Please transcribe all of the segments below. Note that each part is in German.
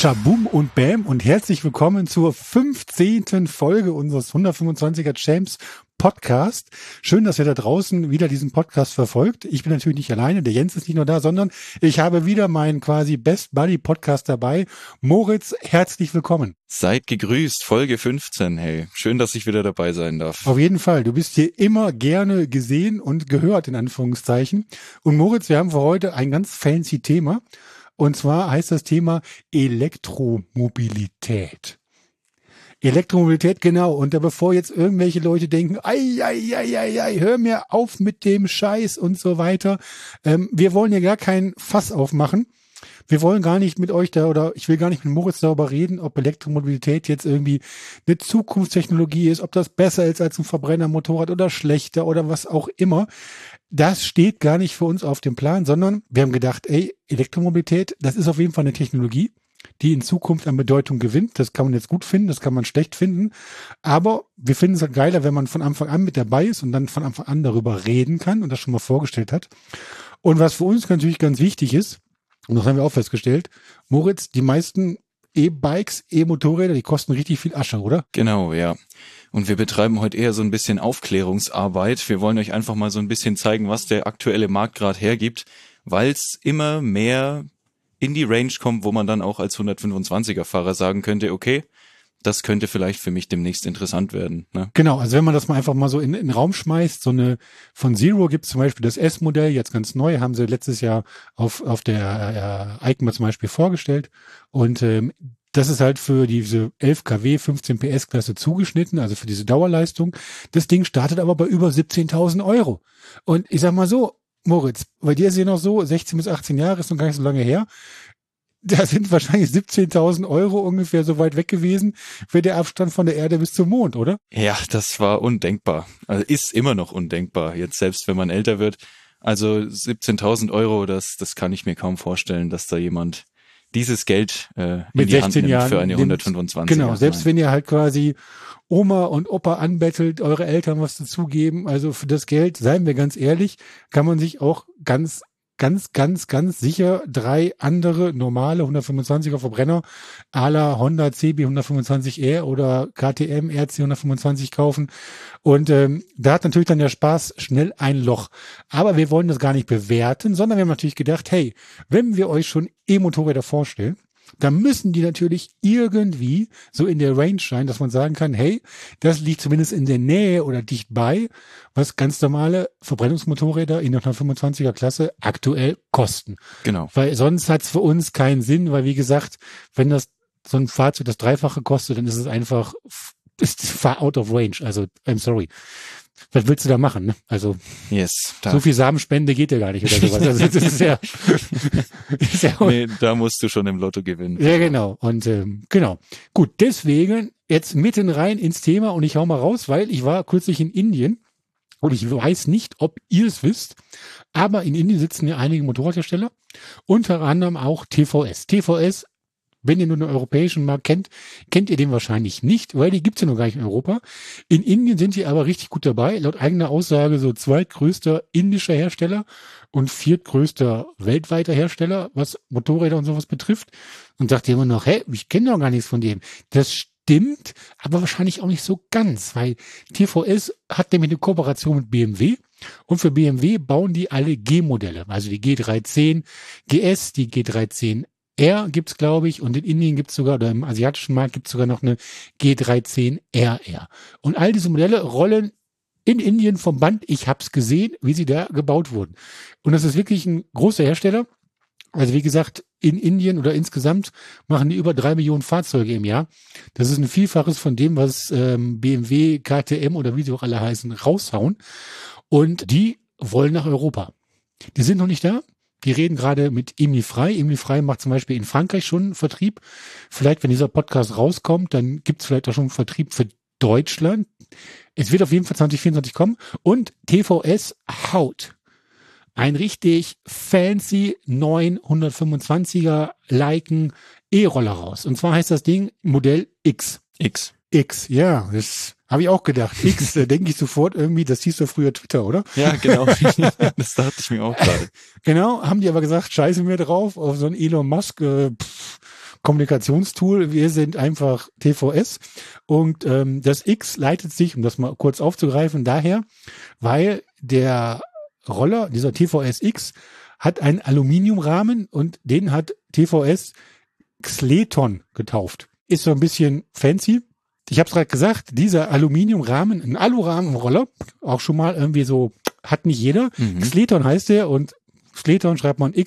Schabum und Bam und herzlich willkommen zur 15. Folge unseres 125er Champs Podcast. Schön, dass ihr da draußen wieder diesen Podcast verfolgt. Ich bin natürlich nicht alleine, der Jens ist nicht nur da, sondern ich habe wieder meinen quasi Best Buddy Podcast dabei. Moritz, herzlich willkommen. Seid gegrüßt, Folge 15, hey. Schön, dass ich wieder dabei sein darf. Auf jeden Fall, du bist hier immer gerne gesehen und gehört, in Anführungszeichen. Und Moritz, wir haben für heute ein ganz fancy Thema. Und zwar heißt das Thema Elektromobilität. Elektromobilität, genau. Und da bevor jetzt irgendwelche Leute denken, hör mir auf mit dem Scheiß und so weiter. Wir wollen ja gar kein Fass aufmachen. Wir wollen gar nicht mit euch ich will gar nicht mit Moritz darüber reden, ob Elektromobilität jetzt irgendwie eine Zukunftstechnologie ist, ob das besser ist als ein Verbrennermotorrad oder schlechter oder was auch immer. Das steht gar nicht für uns auf dem Plan, sondern wir haben gedacht, Elektromobilität, das ist auf jeden Fall eine Technologie, die in Zukunft an Bedeutung gewinnt. Das kann man jetzt gut finden, das kann man schlecht finden. Aber wir finden es halt geiler, wenn man von Anfang an mit dabei ist und dann von Anfang an darüber reden kann und das schon mal vorgestellt hat. Und was für uns natürlich ganz wichtig ist, und das haben wir auch festgestellt, Moritz, die meisten E-Bikes, E-Motorräder, die kosten richtig viel Asche, oder? Genau, ja. Und wir betreiben heute eher so ein bisschen Aufklärungsarbeit. Wir wollen euch einfach mal so ein bisschen zeigen, was der aktuelle Markt gerade hergibt, weil es immer mehr in die Range kommt, wo man dann auch als 125er-Fahrer sagen könnte, okay, das könnte vielleicht für mich demnächst interessant werden. Ne? Genau, also wenn man das mal einfach mal so in den Raum schmeißt, von Zero gibt es zum Beispiel das S-Modell, jetzt ganz neu, haben sie letztes Jahr auf der EICMA zum Beispiel vorgestellt und das ist halt für diese 11 kW, 15 PS Klasse zugeschnitten, also für diese Dauerleistung. Das Ding startet aber bei über 17.000 Euro. Und ich sag mal so, Moritz, bei dir ist ja noch so, 16 bis 18 Jahre ist noch gar nicht so lange her. Da sind wahrscheinlich 17.000 Euro ungefähr so weit weg gewesen, für der Abstand von der Erde bis zum Mond, oder? Ja, das war undenkbar. Also ist immer noch undenkbar, jetzt selbst wenn man älter wird. Also 17.000 Euro, das kann ich mir kaum vorstellen, dass da jemand dieses Geld in mit die Hand nimmt Jahren für eine 125er. Genau, selbst wenn ihr halt quasi Oma und Opa anbettelt, eure Eltern was dazugeben, also für das Geld, seien wir ganz ehrlich, kann man sich auch ganz sicher 3 andere normale 125er Verbrenner à la Honda CB 125R oder KTM RC 125 kaufen. Und da hat natürlich dann der Spaß schnell ein Loch. Aber wir wollen das gar nicht bewerten, sondern wir haben natürlich gedacht, hey, wenn wir euch schon E-Motorräder vorstellen, dann müssen die natürlich irgendwie so in der Range sein, dass man sagen kann, hey, das liegt zumindest in der Nähe oder dicht bei, was ganz normale Verbrennungsmotorräder in der 125er Klasse aktuell kosten. Genau. Weil sonst hat's für uns keinen Sinn, weil wie gesagt, wenn das so ein Fahrzeug das Dreifache kostet, dann ist es einfach out of range. Also, I'm sorry. Was willst du da machen, ne? Also, yes, so viel Samenspende geht ja gar nicht oder sowas. Also, das ist ja, nee, da musst du schon im Lotto gewinnen. Ja, genau. Und genau. Gut, deswegen jetzt mitten rein ins Thema und ich hau mal raus, weil ich war kürzlich in Indien und ich weiß nicht, ob ihr es wisst, aber in Indien sitzen ja einige Motorradhersteller, unter anderem auch TVS. TVS, wenn ihr nur den europäischen Markt kennt ihr den wahrscheinlich nicht, weil die gibt's ja noch gar nicht in Europa. In Indien sind die aber richtig gut dabei. Laut eigener Aussage so zweitgrößter indischer Hersteller und viertgrößter weltweiter Hersteller, was Motorräder und sowas betrifft. Und sagt immer noch, ich kenne doch gar nichts von dem. Das stimmt, aber wahrscheinlich auch nicht so ganz, weil TVS hat nämlich eine Kooperation mit BMW. Und für BMW bauen die alle G-Modelle, also die G310 GS, die G310 R gibt's, glaube ich, und in Indien gibt's sogar, oder im asiatischen Markt gibt's sogar noch eine G13 RR. Und all diese Modelle rollen in Indien vom Band. Ich hab's gesehen, wie sie da gebaut wurden. Und das ist wirklich ein großer Hersteller. Also wie gesagt, in Indien oder insgesamt machen die über 3 Millionen Fahrzeuge im Jahr. Das ist ein Vielfaches von dem, was BMW, KTM oder wie sie auch alle heißen, raushauen. Und die wollen nach Europa. Die sind noch nicht da. Die reden gerade mit Emil Frey. Emil Frey macht zum Beispiel in Frankreich schon einen Vertrieb. Vielleicht, wenn dieser Podcast rauskommt, dann gibt's vielleicht auch schon einen Vertrieb für Deutschland. Es wird auf jeden Fall 2024 kommen. Und TVS haut ein richtig fancy 925er Leica E-Roller raus. Und zwar heißt das Ding Modell X. X, ja, das habe ich auch gedacht. X, da denke ich sofort irgendwie, das hieß doch früher Twitter, oder? Ja, genau. Das dachte ich mir auch gerade. Genau, haben die aber gesagt, scheiße mir drauf, auf so einen Elon Musk, Kommunikationstool. Wir sind einfach TVS und das X leitet sich, um das mal kurz aufzugreifen, daher, weil der Roller, dieser TVS X, hat einen Aluminiumrahmen und den hat TVS Xleton getauft. Ist so ein bisschen fancy. Ich habe es gerade gesagt, dieser Aluminiumrahmen, ein Alurahmen im Roller, auch schon mal irgendwie so, hat nicht jeder. Xleton heißt der und Xleton schreibt man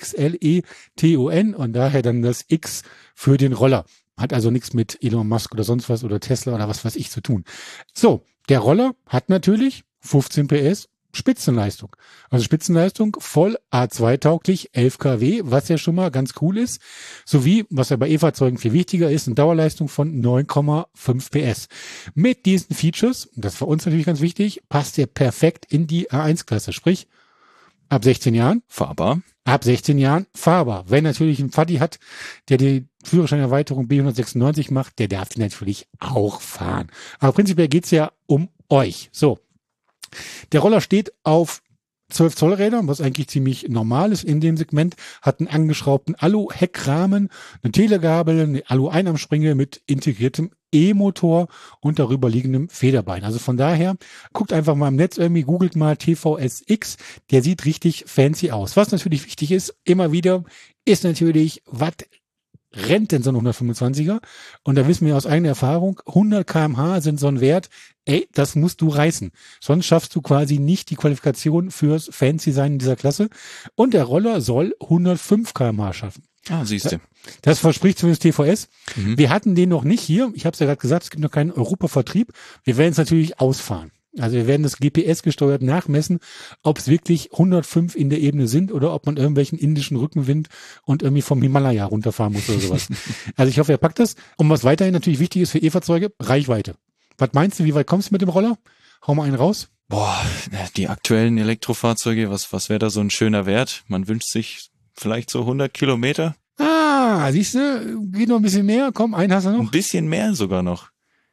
Xleton und daher dann das X für den Roller. Hat also nichts mit Elon Musk oder sonst was oder Tesla oder was weiß ich zu tun. So, der Roller hat natürlich 15 PS Spitzenleistung. Also Spitzenleistung voll A2-tauglich, 11 kW, was ja schon mal ganz cool ist. Sowie, was ja bei E-Fahrzeugen viel wichtiger ist, eine Dauerleistung von 9,5 PS. Mit diesen Features, das ist für uns natürlich ganz wichtig, passt er perfekt in die A1-Klasse. Sprich, ab 16 Jahren fahrbar. Ab 16 Jahren fahrbar. Wenn natürlich ein Vati hat, der die Führerscheinerweiterung B196 macht, der darf die natürlich auch fahren. Aber prinzipiell geht's ja um euch. So. Der Roller steht auf 12 Zoll Rädern, was eigentlich ziemlich normal ist in dem Segment, hat einen angeschraubten Alu-Heckrahmen, eine Telegabel, eine Alu-Einarmspringe mit integriertem E-Motor und darüber liegendem Federbein. Also von daher, guckt einfach mal im Netz irgendwie, googelt mal TVSX, der sieht richtig fancy aus. Was natürlich wichtig ist, immer wieder, ist natürlich, was rennt denn so ein 125er? Und da wissen wir aus eigener Erfahrung, 100 km/h sind so ein Wert, das musst du reißen. Sonst schaffst du quasi nicht die Qualifikation fürs Fancy-Sein in dieser Klasse. Und der Roller soll 105 km/h schaffen. Ah, siehst du. Das verspricht zumindest TVS. Wir hatten den noch nicht hier. Ich habe es ja gerade gesagt, es gibt noch keinen Europavertrieb. Wir werden es natürlich ausfahren. Also wir werden das GPS gesteuert nachmessen, ob es wirklich 105 in der Ebene sind oder ob man irgendwelchen indischen Rückenwind und irgendwie vom Himalaya runterfahren muss oder sowas. Also ich hoffe, er packt das. Und was weiterhin natürlich wichtig ist für E-Fahrzeuge, Reichweite. Was meinst du, wie weit kommst du mit dem Roller? Hau mal einen raus. Boah, die aktuellen Elektrofahrzeuge, was wäre da so ein schöner Wert? Man wünscht sich vielleicht so 100 Kilometer. Ah, siehst du, geht noch ein bisschen mehr. Komm, einen hast du noch. Ein bisschen mehr sogar noch.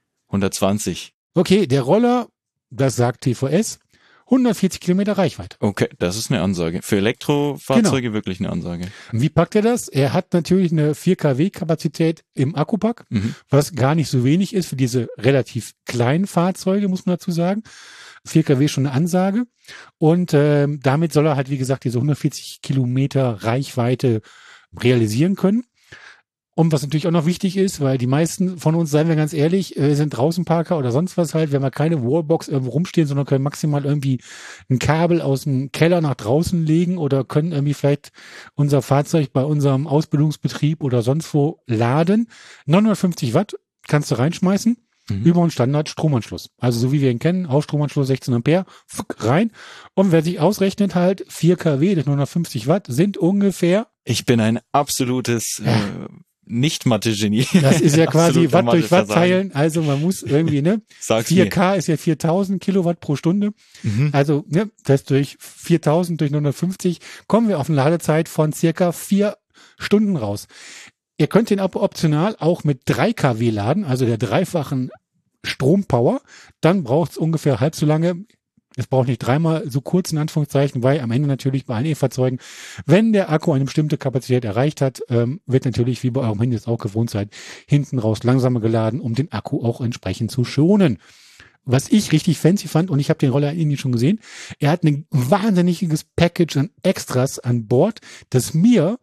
120. Okay, der Roller, das sagt TVS, 140 Kilometer Reichweite. Okay, das ist eine Ansage. Für Elektrofahrzeuge wirklich eine Ansage. Wie packt er das? Er hat natürlich eine 4 kW Kapazität im Akkupack, was gar nicht so wenig ist für diese relativ kleinen Fahrzeuge, muss man dazu sagen. 4 kW schon eine Ansage. Und damit soll er halt, wie gesagt, diese 140 Kilometer Reichweite realisieren können. Und was natürlich auch noch wichtig ist, weil die meisten von uns, seien wir ganz ehrlich, sind Draußenparker oder sonst was halt, wir haben ja keine Wallbox irgendwo rumstehen, sondern können maximal irgendwie ein Kabel aus dem Keller nach draußen legen oder können irgendwie vielleicht unser Fahrzeug bei unserem Ausbildungsbetrieb oder sonst wo laden. 950 Watt kannst du reinschmeißen über einen Standard-Stromanschluss. Also so wie wir ihn kennen, Ausstromanschluss 16 Ampere, rein. Und wer sich ausrechnet halt, 4 kW durch 950 Watt sind ungefähr... Ich bin ein absolutes... Nicht-Mathe-Genie. Das ist ja quasi Watt durch Watt teilen. Also man muss irgendwie, ne? 4K ist ja 4000 Kilowatt pro Stunde. Also, ne, das durch 4000 durch 950 kommen wir auf eine Ladezeit von circa 4 Stunden raus. Ihr könnt den optional auch mit 3 kW laden, also der dreifachen Strompower. Dann braucht es ungefähr halb so lange. Es braucht nicht dreimal so kurz in Anführungszeichen, weil am Ende natürlich bei allen E-Fahrzeugen, wenn der Akku eine bestimmte Kapazität erreicht hat, wird natürlich, wie bei eurem Handy jetzt auch gewohnt seid, hinten raus langsamer geladen, um den Akku auch entsprechend zu schonen. Was ich richtig fancy fand, und ich habe den Roller in Indien schon gesehen, er hat ein wahnsinniges Package an Extras an Bord, das mir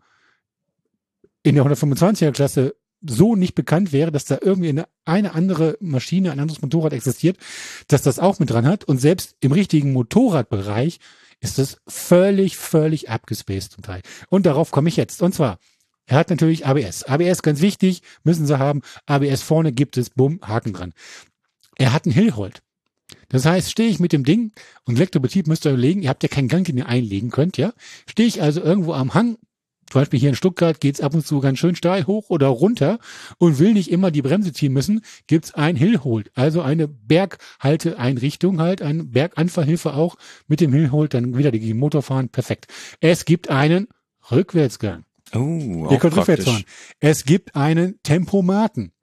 in der 125er Klasse so nicht bekannt wäre, dass da irgendwie eine andere Maschine, ein anderes Motorrad existiert, dass das auch mit dran hat. Und selbst im richtigen Motorradbereich ist das völlig abgespaced zum Teil. Und darauf komme ich jetzt. Und zwar, er hat natürlich ABS. ABS ganz wichtig, müssen sie haben. ABS vorne gibt es, bumm, Haken dran. Er hat einen Hillhold. Das heißt, stehe ich mit dem Ding, und Elektrobetrieb müsst ihr überlegen, ihr habt ja keinen Gang, den ihr einlegen könnt, ja. Stehe ich also irgendwo am Hang, zum Beispiel hier in Stuttgart geht's ab und zu ganz schön steil hoch oder runter und will nicht immer die Bremse ziehen müssen, gibt's ein Hillhold, also eine Berghalteeinrichtung halt, eine Berganfahrhilfe auch mit dem Hillhold, dann wieder gegen Motor fahren, perfekt. Es gibt einen Rückwärtsgang. Oh, ihr könnt rückwärts fahren. Es gibt einen Tempomaten.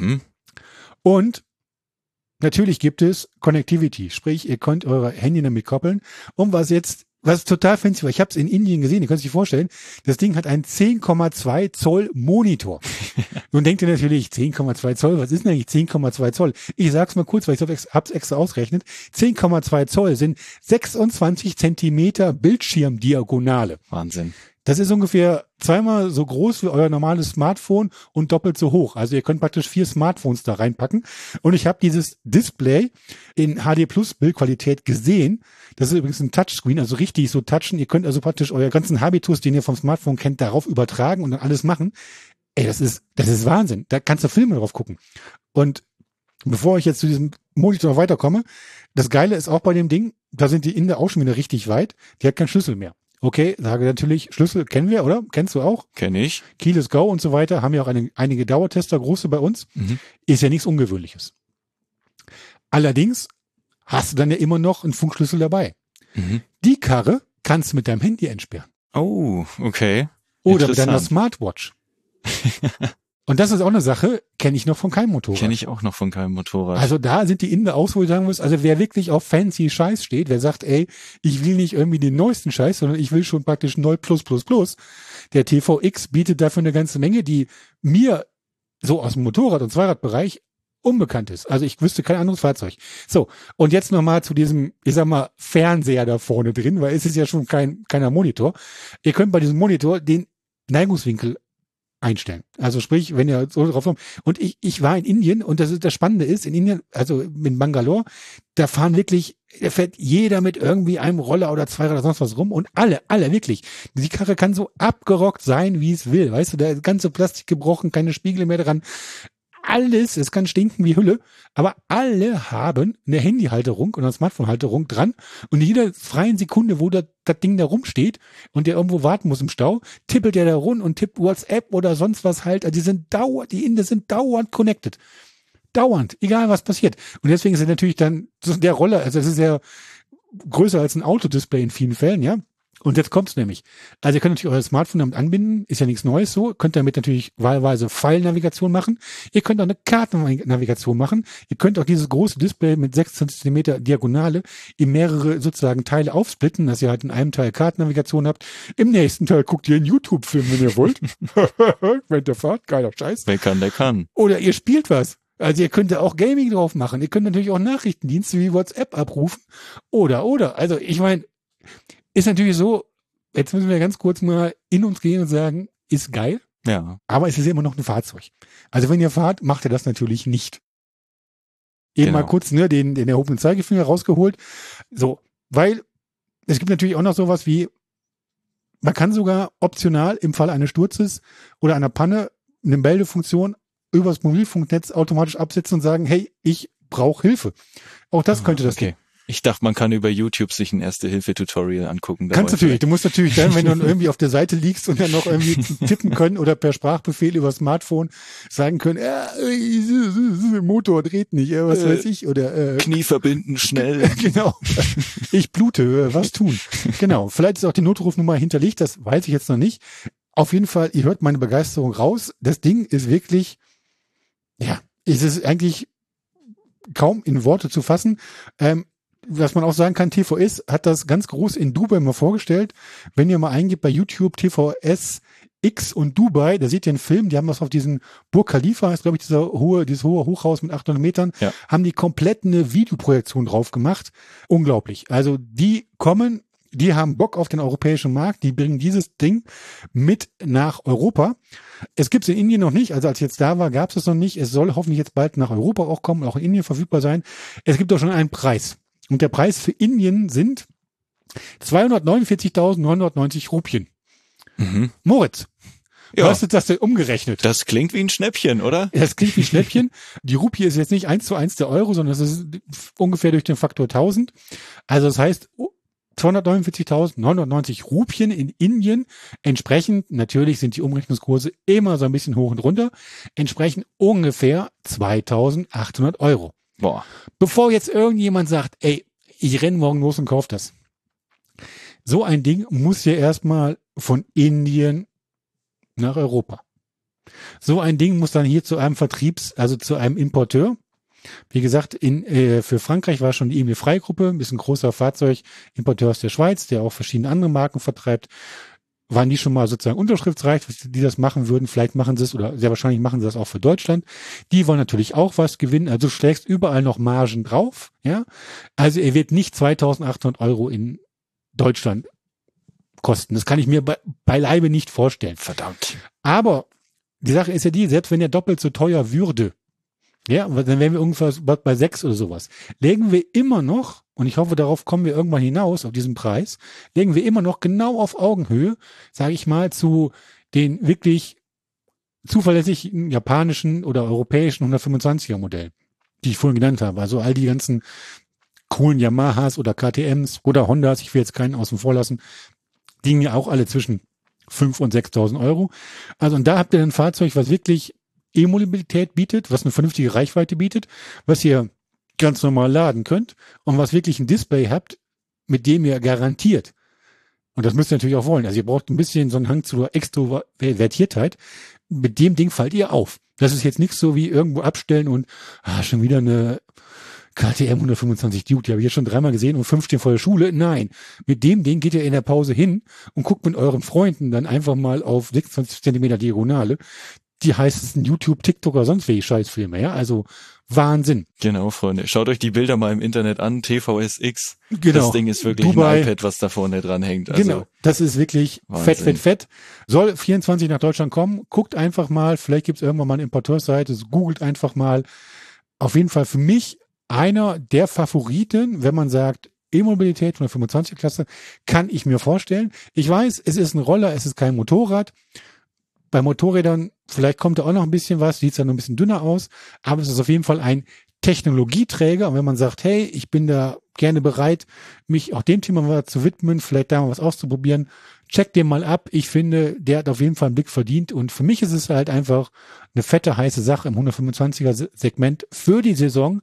Und natürlich gibt es Connectivity, sprich, ihr könnt eure Handy damit koppeln. Und was jetzt was total fancy war, ich habe es in Indien gesehen, ihr könnt es euch vorstellen, das Ding hat einen 10,2 Zoll Monitor. Nun denkt ihr natürlich, 10,2 Zoll, was ist denn eigentlich 10,2 Zoll? Ich sag's mal kurz, weil ich hab's extra ausgerechnet. 10,2 Zoll sind 26 Zentimeter Bildschirmdiagonale. Wahnsinn. Das ist ungefähr zweimal so groß wie euer normales Smartphone und doppelt so hoch. Also ihr könnt praktisch 4 Smartphones da reinpacken. Und ich habe dieses Display in HD Plus Bildqualität gesehen. Das ist übrigens ein Touchscreen, also richtig so touchen. Ihr könnt also praktisch euer ganzen Habitus, den ihr vom Smartphone kennt, darauf übertragen und dann alles machen. Ey, das ist Wahnsinn. Da kannst du Filme drauf gucken. Und bevor ich jetzt zu diesem Monitor weiterkomme, das Geile ist auch bei dem Ding, da sind die Inder auch schon wieder richtig weit. Die hat keinen Schlüssel mehr. Okay, sage natürlich, Schlüssel kennen wir, oder? Kennst du auch? Kenn ich. Keyless Go und so weiter, haben ja auch einige Dauertester, große bei uns. Ist ja nichts Ungewöhnliches. Allerdings hast du dann ja immer noch einen Funkschlüssel dabei. Die Karre kannst du mit deinem Handy entsperren. Oh, okay. Oder mit deiner Smartwatch. Und das ist auch eine Sache, kenne ich noch von keinem Motorrad. Kenne ich auch noch von keinem Motorrad. Also da sind die Inder aus, wo ich sagen muss, also wer wirklich auf fancy Scheiß steht, wer sagt, ey, ich will nicht irgendwie den neuesten Scheiß, sondern ich will schon praktisch neu plus. Der TVX bietet dafür eine ganze Menge, die mir so aus dem Motorrad- und Zweiradbereich unbekannt ist. Also ich wüsste kein anderes Fahrzeug. So, und jetzt nochmal zu diesem, ich sag mal, Fernseher da vorne drin, weil es ist ja schon keiner Monitor. Ihr könnt bei diesem Monitor den Neigungswinkel einstellen. Also sprich, wenn ihr so drauf kommt. Und ich war in Indien und das Spannende ist, in Indien, also in Bangalore, da fährt jeder mit irgendwie einem Roller oder Zweirad oder sonst was rum und alle wirklich. Die Karre kann so abgerockt sein, wie es will. Weißt du, der ganze Plastik gebrochen, keine Spiegel mehr dran. Alles, es kann stinken wie Hülle, aber alle haben eine Handyhalterung oder eine Smartphone-Halterung dran und in jeder freien Sekunde, wo das Ding da rumsteht und der irgendwo warten muss im Stau, tippelt der da rund und tippt WhatsApp oder sonst was halt. Also die Inder sind dauernd connected. Dauernd, egal was passiert. Und deswegen ist es natürlich dann der Roller, also es ist ja größer als ein Autodisplay in vielen Fällen, ja. Und jetzt kommt's nämlich. Also ihr könnt natürlich euer Smartphone damit anbinden, ist ja nichts Neues so. Könnt damit natürlich wahlweise Pfeilnavigation machen. Ihr könnt auch eine Kartennavigation machen. Ihr könnt auch dieses große Display mit 6 Zentimeter Diagonale in mehrere sozusagen Teile aufsplitten, dass ihr halt in einem Teil Kartennavigation habt. Im nächsten Teil guckt ihr einen YouTube-Film, wenn ihr wollt. Während der Fahrt, geiler Scheiß. Wer kann, der kann. Oder ihr spielt was. Also ihr könnt da auch Gaming drauf machen. Ihr könnt natürlich auch Nachrichtendienste wie WhatsApp abrufen. Oder. Also ich meine, ist natürlich so, jetzt müssen wir ganz kurz mal in uns gehen und sagen, ist geil, Ja. aber es ist immer noch ein Fahrzeug. Also wenn ihr fahrt, macht ihr das natürlich nicht. Eben mal kurz den erhobenen Zeigefinger rausgeholt. So, weil es gibt natürlich auch noch sowas wie, man kann sogar optional im Fall eines Sturzes oder einer Panne eine Meldefunktion übers Mobilfunknetz automatisch absetzen und sagen, hey, ich brauche Hilfe. Auch das könnte das okay. Ich dachte, man kann über YouTube sich ein Erste-Hilfe-Tutorial angucken. Kannst natürlich. Du musst natürlich dann, wenn du irgendwie auf der Seite liegst und dann noch irgendwie tippen können oder per Sprachbefehl über Smartphone sagen können, Motor dreht nicht, was weiß ich, oder Knie verbinden, schnell. Genau. Ich blute, was tun? Genau. Vielleicht ist auch die Notrufnummer hinterlegt, das weiß ich jetzt noch nicht. Auf jeden Fall, ihr hört meine Begeisterung raus. Das Ding ist wirklich, ja, es ist eigentlich kaum in Worte zu fassen. Was man auch sagen kann, TVS hat das ganz groß in Dubai mal vorgestellt. Wenn ihr mal eingibt bei YouTube TVS X und Dubai, da seht ihr einen Film, die haben das auf diesen Burj Khalifa, ist glaube ich dieses hohe Hochhaus mit 800 Metern, haben die komplett eine Videoprojektion drauf gemacht. Unglaublich. Also die haben Bock auf den europäischen Markt, die bringen dieses Ding mit nach Europa. Es gibt es in Indien noch nicht, also als ich jetzt da war, gab es noch nicht. Es soll hoffentlich jetzt bald nach Europa auch kommen, auch in Indien verfügbar sein. Es gibt auch schon einen Preis. Und der Preis für Indien sind 249.990 Rupien. Moritz, was ist das denn umgerechnet? Das klingt wie ein Schnäppchen, oder? Das klingt wie ein Schnäppchen. Die Rupie ist jetzt nicht 1:1 der Euro, sondern es ist ungefähr durch den Faktor 1000. Also das heißt 249.990 Rupien in Indien. Entsprechend, natürlich sind die Umrechnungskurse immer so ein bisschen hoch und runter, entsprechend ungefähr 2.800 Euro. Boah. Bevor jetzt irgendjemand sagt, ey, ich renne morgen los und kaufe das. So ein Ding muss ja erstmal von Indien nach Europa. So ein Ding muss dann hier zu einem zu einem Importeur. Wie gesagt, für Frankreich war schon die Emil Frey Gruppe, ist ein großer Fahrzeugimporteur aus der Schweiz, der auch verschiedene andere Marken vertreibt. Waren die schon mal sozusagen unterschriftsreich, die das machen würden? Vielleicht machen sie es oder sehr wahrscheinlich machen sie das auch für Deutschland. Die wollen natürlich auch was gewinnen. Also du schlägst überall noch Margen drauf. Ja, also er wird nicht 2.800 € in Deutschland kosten. Das kann ich mir beileibe nicht vorstellen. Verdammt. Aber die Sache ist ja die, selbst wenn er doppelt so teuer würde, ja, dann wären wir irgendwas bei 6 oder sowas. Legen wir immer noch, und ich hoffe, darauf kommen wir irgendwann hinaus, auf diesen Preis, legen wir immer noch genau auf Augenhöhe, sage ich mal, zu den wirklich zuverlässigen japanischen oder europäischen 125er Modellen, die ich vorhin genannt habe. Also all die ganzen coolen Yamahas oder KTMs oder Hondas, ich will jetzt keinen außen vor lassen, die liegen ja auch alle zwischen 5.000 und 6.000 €. Also und da habt ihr ein Fahrzeug, was wirklich E-Mobilität bietet, was eine vernünftige Reichweite bietet, was ihr ganz normal laden könnt und was wirklich ein Display habt, mit dem ihr garantiert, und das müsst ihr natürlich auch wollen, also ihr braucht ein bisschen so einen Hang zu Extrovertiertheit, mit dem Ding fallt ihr auf. Das ist jetzt nichts so wie irgendwo abstellen und schon wieder eine KTM 125 Duke, die habe ich jetzt schon 3-mal gesehen und 15 vor der Schule. Nein, mit dem Ding geht ihr in der Pause hin und guckt mit euren Freunden dann einfach mal auf 26 Zentimeter Diagonale die heißesten YouTube, TikTok oder sonst welche Scheißfilme, ja, also Wahnsinn. Genau, Freunde. Schaut euch die Bilder mal im Internet an, TVSX. Genau. Das Ding ist wirklich Dubai. ein iPad, was da vorne dran hängt. Also, genau, das ist wirklich Wahnsinn. fett. Soll 24 nach Deutschland kommen, guckt einfach mal, vielleicht gibt es irgendwann mal eine Importeurseite, googelt einfach mal. Auf jeden Fall für mich einer der Favoriten, wenn man sagt, E-Mobilität von der 25-Klasse, kann ich mir vorstellen. Ich weiß, es ist ein Roller, es ist kein Motorrad. Bei Motorrädern, vielleicht kommt da auch noch ein bisschen was, sieht es dann noch ein bisschen dünner aus, aber es ist auf jeden Fall ein Technologieträger. Und wenn man sagt, hey, ich bin da gerne bereit, mich auch dem Thema mal zu widmen, vielleicht da mal was auszuprobieren, check den mal ab. Ich finde, der hat auf jeden Fall einen Blick verdient. Und für mich ist es halt einfach eine fette, heiße Sache im 125er Segment für die Saison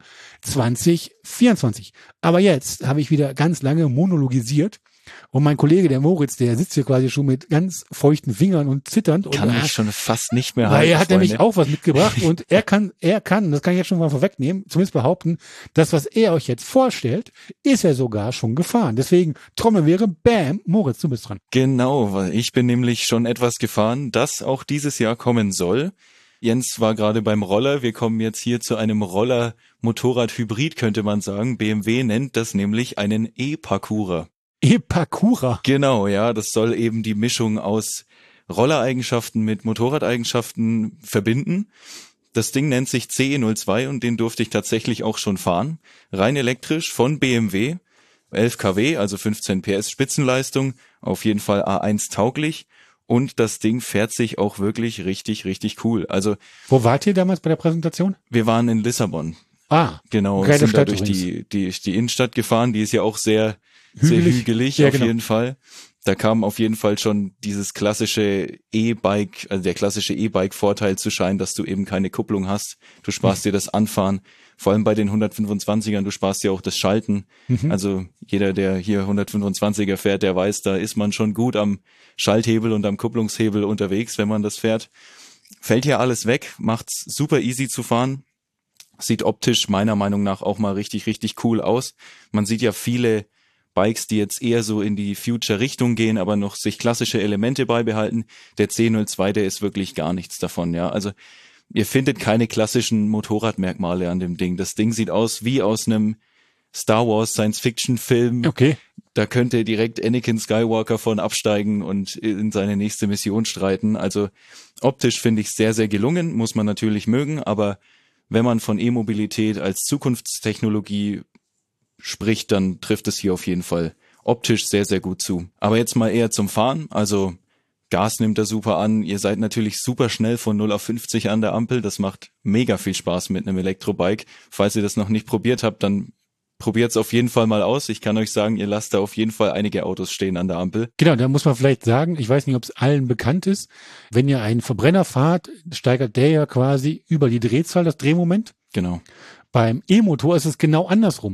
2024. Aber jetzt habe ich wieder ganz lange monologisiert. Und mein Kollege, der Moritz, der sitzt hier quasi schon mit ganz feuchten Fingern und zitternd. Kann und mich schon fast nicht mehr weil halten. er hat nämlich auch was mitgebracht und er kann, das kann ich jetzt schon mal vorwegnehmen, zumindest behaupten, das, was er euch jetzt vorstellt, ist er sogar schon gefahren. Deswegen, Trommel wäre, bam, Moritz, du bist dran. Genau, weil ich bin nämlich schon etwas gefahren, das auch dieses Jahr kommen soll. Jens war gerade beim Roller. Wir kommen jetzt hier zu einem Roller-Motorrad-Hybrid, könnte man sagen. BMW nennt das nämlich einen E-Parkourer. E-Parkourer. Genau, ja, das soll eben die Mischung aus Rollereigenschaften mit Motorradeigenschaften verbinden. Das Ding nennt sich CE02 und den durfte ich tatsächlich auch schon fahren. Rein elektrisch von BMW, 11 kW, also 15 PS Spitzenleistung, auf jeden Fall A1 tauglich. Und das Ding fährt sich auch wirklich richtig, richtig cool. Also, wo wart ihr damals bei der Präsentation? Wir waren in Lissabon. Genau, und sind da durch die Innenstadt gefahren. Die ist ja auch sehr hügelig ja, auf genau. jeden Fall. Da kam auf jeden Fall schon dieses klassische E-Bike, also der klassische E-Bike-Vorteil zu scheinen, dass du eben keine Kupplung hast. Du sparst dir das Anfahren. Vor allem bei den 125ern, du sparst dir auch das Schalten. Also jeder, der hier 125er fährt, der weiß, da ist man schon gut am Schalthebel und am Kupplungshebel unterwegs, wenn man das fährt. Fällt hier alles weg, macht's super easy zu fahren. Sieht optisch meiner Meinung nach auch mal richtig, richtig cool aus. Man sieht ja viele Bikes, die jetzt eher so in die Future-Richtung gehen, aber noch sich klassische Elemente beibehalten. Der C02, der ist wirklich gar nichts davon, ja. Also ihr findet keine klassischen Motorradmerkmale an dem Ding. Das Ding sieht aus wie aus einem Star Wars Science-Fiction-Film. Okay. Da könnte direkt Anakin Skywalker von absteigen und in seine nächste Mission streiten. Also optisch finde ich sehr, sehr gelungen, muss man natürlich mögen, aber wenn man von E-Mobilität als Zukunftstechnologie spricht, dann trifft es hier auf jeden Fall optisch sehr, sehr gut zu. Aber jetzt mal eher zum Fahren. Also Gas nimmt er super an. Ihr seid natürlich super schnell von 0 auf 50 an der Ampel. Das macht mega viel Spaß mit einem Elektrobike. Falls ihr das noch nicht probiert habt, dann probiert es auf jeden Fall mal aus. Ich kann euch sagen, ihr lasst da auf jeden Fall einige Autos stehen an der Ampel. Genau, da muss man vielleicht sagen, ich weiß nicht, ob es allen bekannt ist, wenn ihr einen Verbrenner fahrt, steigert der ja quasi über die Drehzahl das Drehmoment. Genau. Beim E-Motor ist es genau andersrum.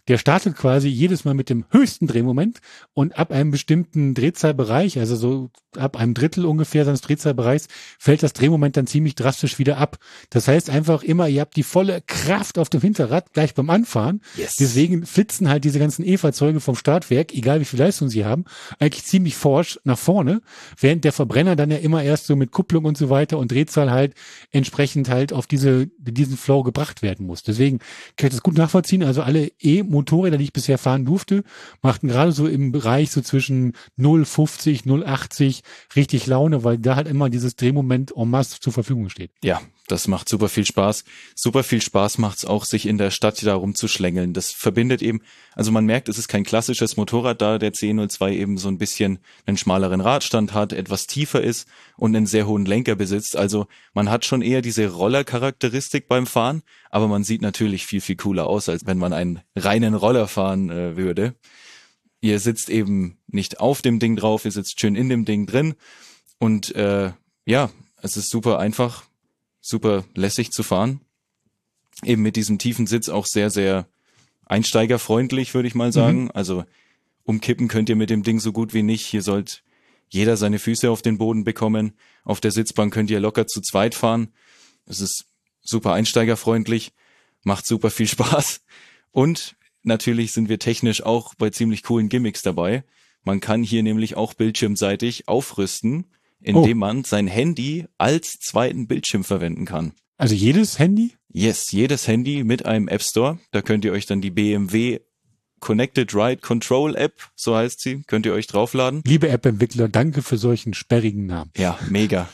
der startet quasi jedes Mal mit dem höchsten Drehmoment und ab einem bestimmten Drehzahlbereich, also so ab einem Drittel ungefähr seines Drehzahlbereichs, fällt das Drehmoment dann ziemlich drastisch wieder ab. Das heißt einfach immer, ihr habt die volle Kraft auf dem Hinterrad gleich beim Anfahren. Yes. Deswegen flitzen halt diese ganzen E-Fahrzeuge vom Startwerk, egal wie viel Leistung sie haben, eigentlich ziemlich forsch nach vorne, während der Verbrenner dann ja immer erst so mit Kupplung und so weiter und Drehzahl halt entsprechend halt auf diesen Flow gebracht werden muss. Deswegen kann ich das gut nachvollziehen. Also alle E-Motorräder, die ich bisher fahren durfte, machten gerade so im Bereich so zwischen 0,50, 0,80 richtig Laune, weil da halt immer dieses Drehmoment en masse zur Verfügung steht. Ja, das macht super viel Spaß. Super viel Spaß macht's auch, sich in der Stadt da rumzuschlängeln. Das verbindet eben, also man merkt, es ist kein klassisches Motorrad, da der C02 eben so ein bisschen einen schmaleren Radstand hat, etwas tiefer ist und einen sehr hohen Lenker besitzt. Also man hat schon eher diese Rollercharakteristik beim Fahren, aber man sieht natürlich viel, viel cooler aus, als wenn man einen reinen Roller fahren würde. Ihr sitzt eben nicht auf dem Ding drauf, ihr sitzt schön in dem Ding drin und ja, es ist super einfach, super lässig zu fahren. Eben mit diesem tiefen Sitz auch sehr, sehr einsteigerfreundlich, würde ich mal sagen. Also umkippen könnt ihr mit dem Ding so gut wie nicht. Hier sollt jeder seine Füße auf den Boden bekommen. Auf der Sitzbank könnt ihr locker zu zweit fahren. Es ist super einsteigerfreundlich, macht super viel Spaß. Und natürlich sind wir technisch auch bei ziemlich coolen Gimmicks dabei. Man kann hier nämlich auch bildschirmseitig aufrüsten, indem man sein Handy als zweiten Bildschirm verwenden kann. Also jedes Handy? Yes, jedes Handy mit einem App Store. Da könnt ihr euch dann die BMW Connected Ride Control App, so heißt sie, könnt ihr euch draufladen. Liebe App-Entwickler, danke für solchen sperrigen Namen. Ja, mega.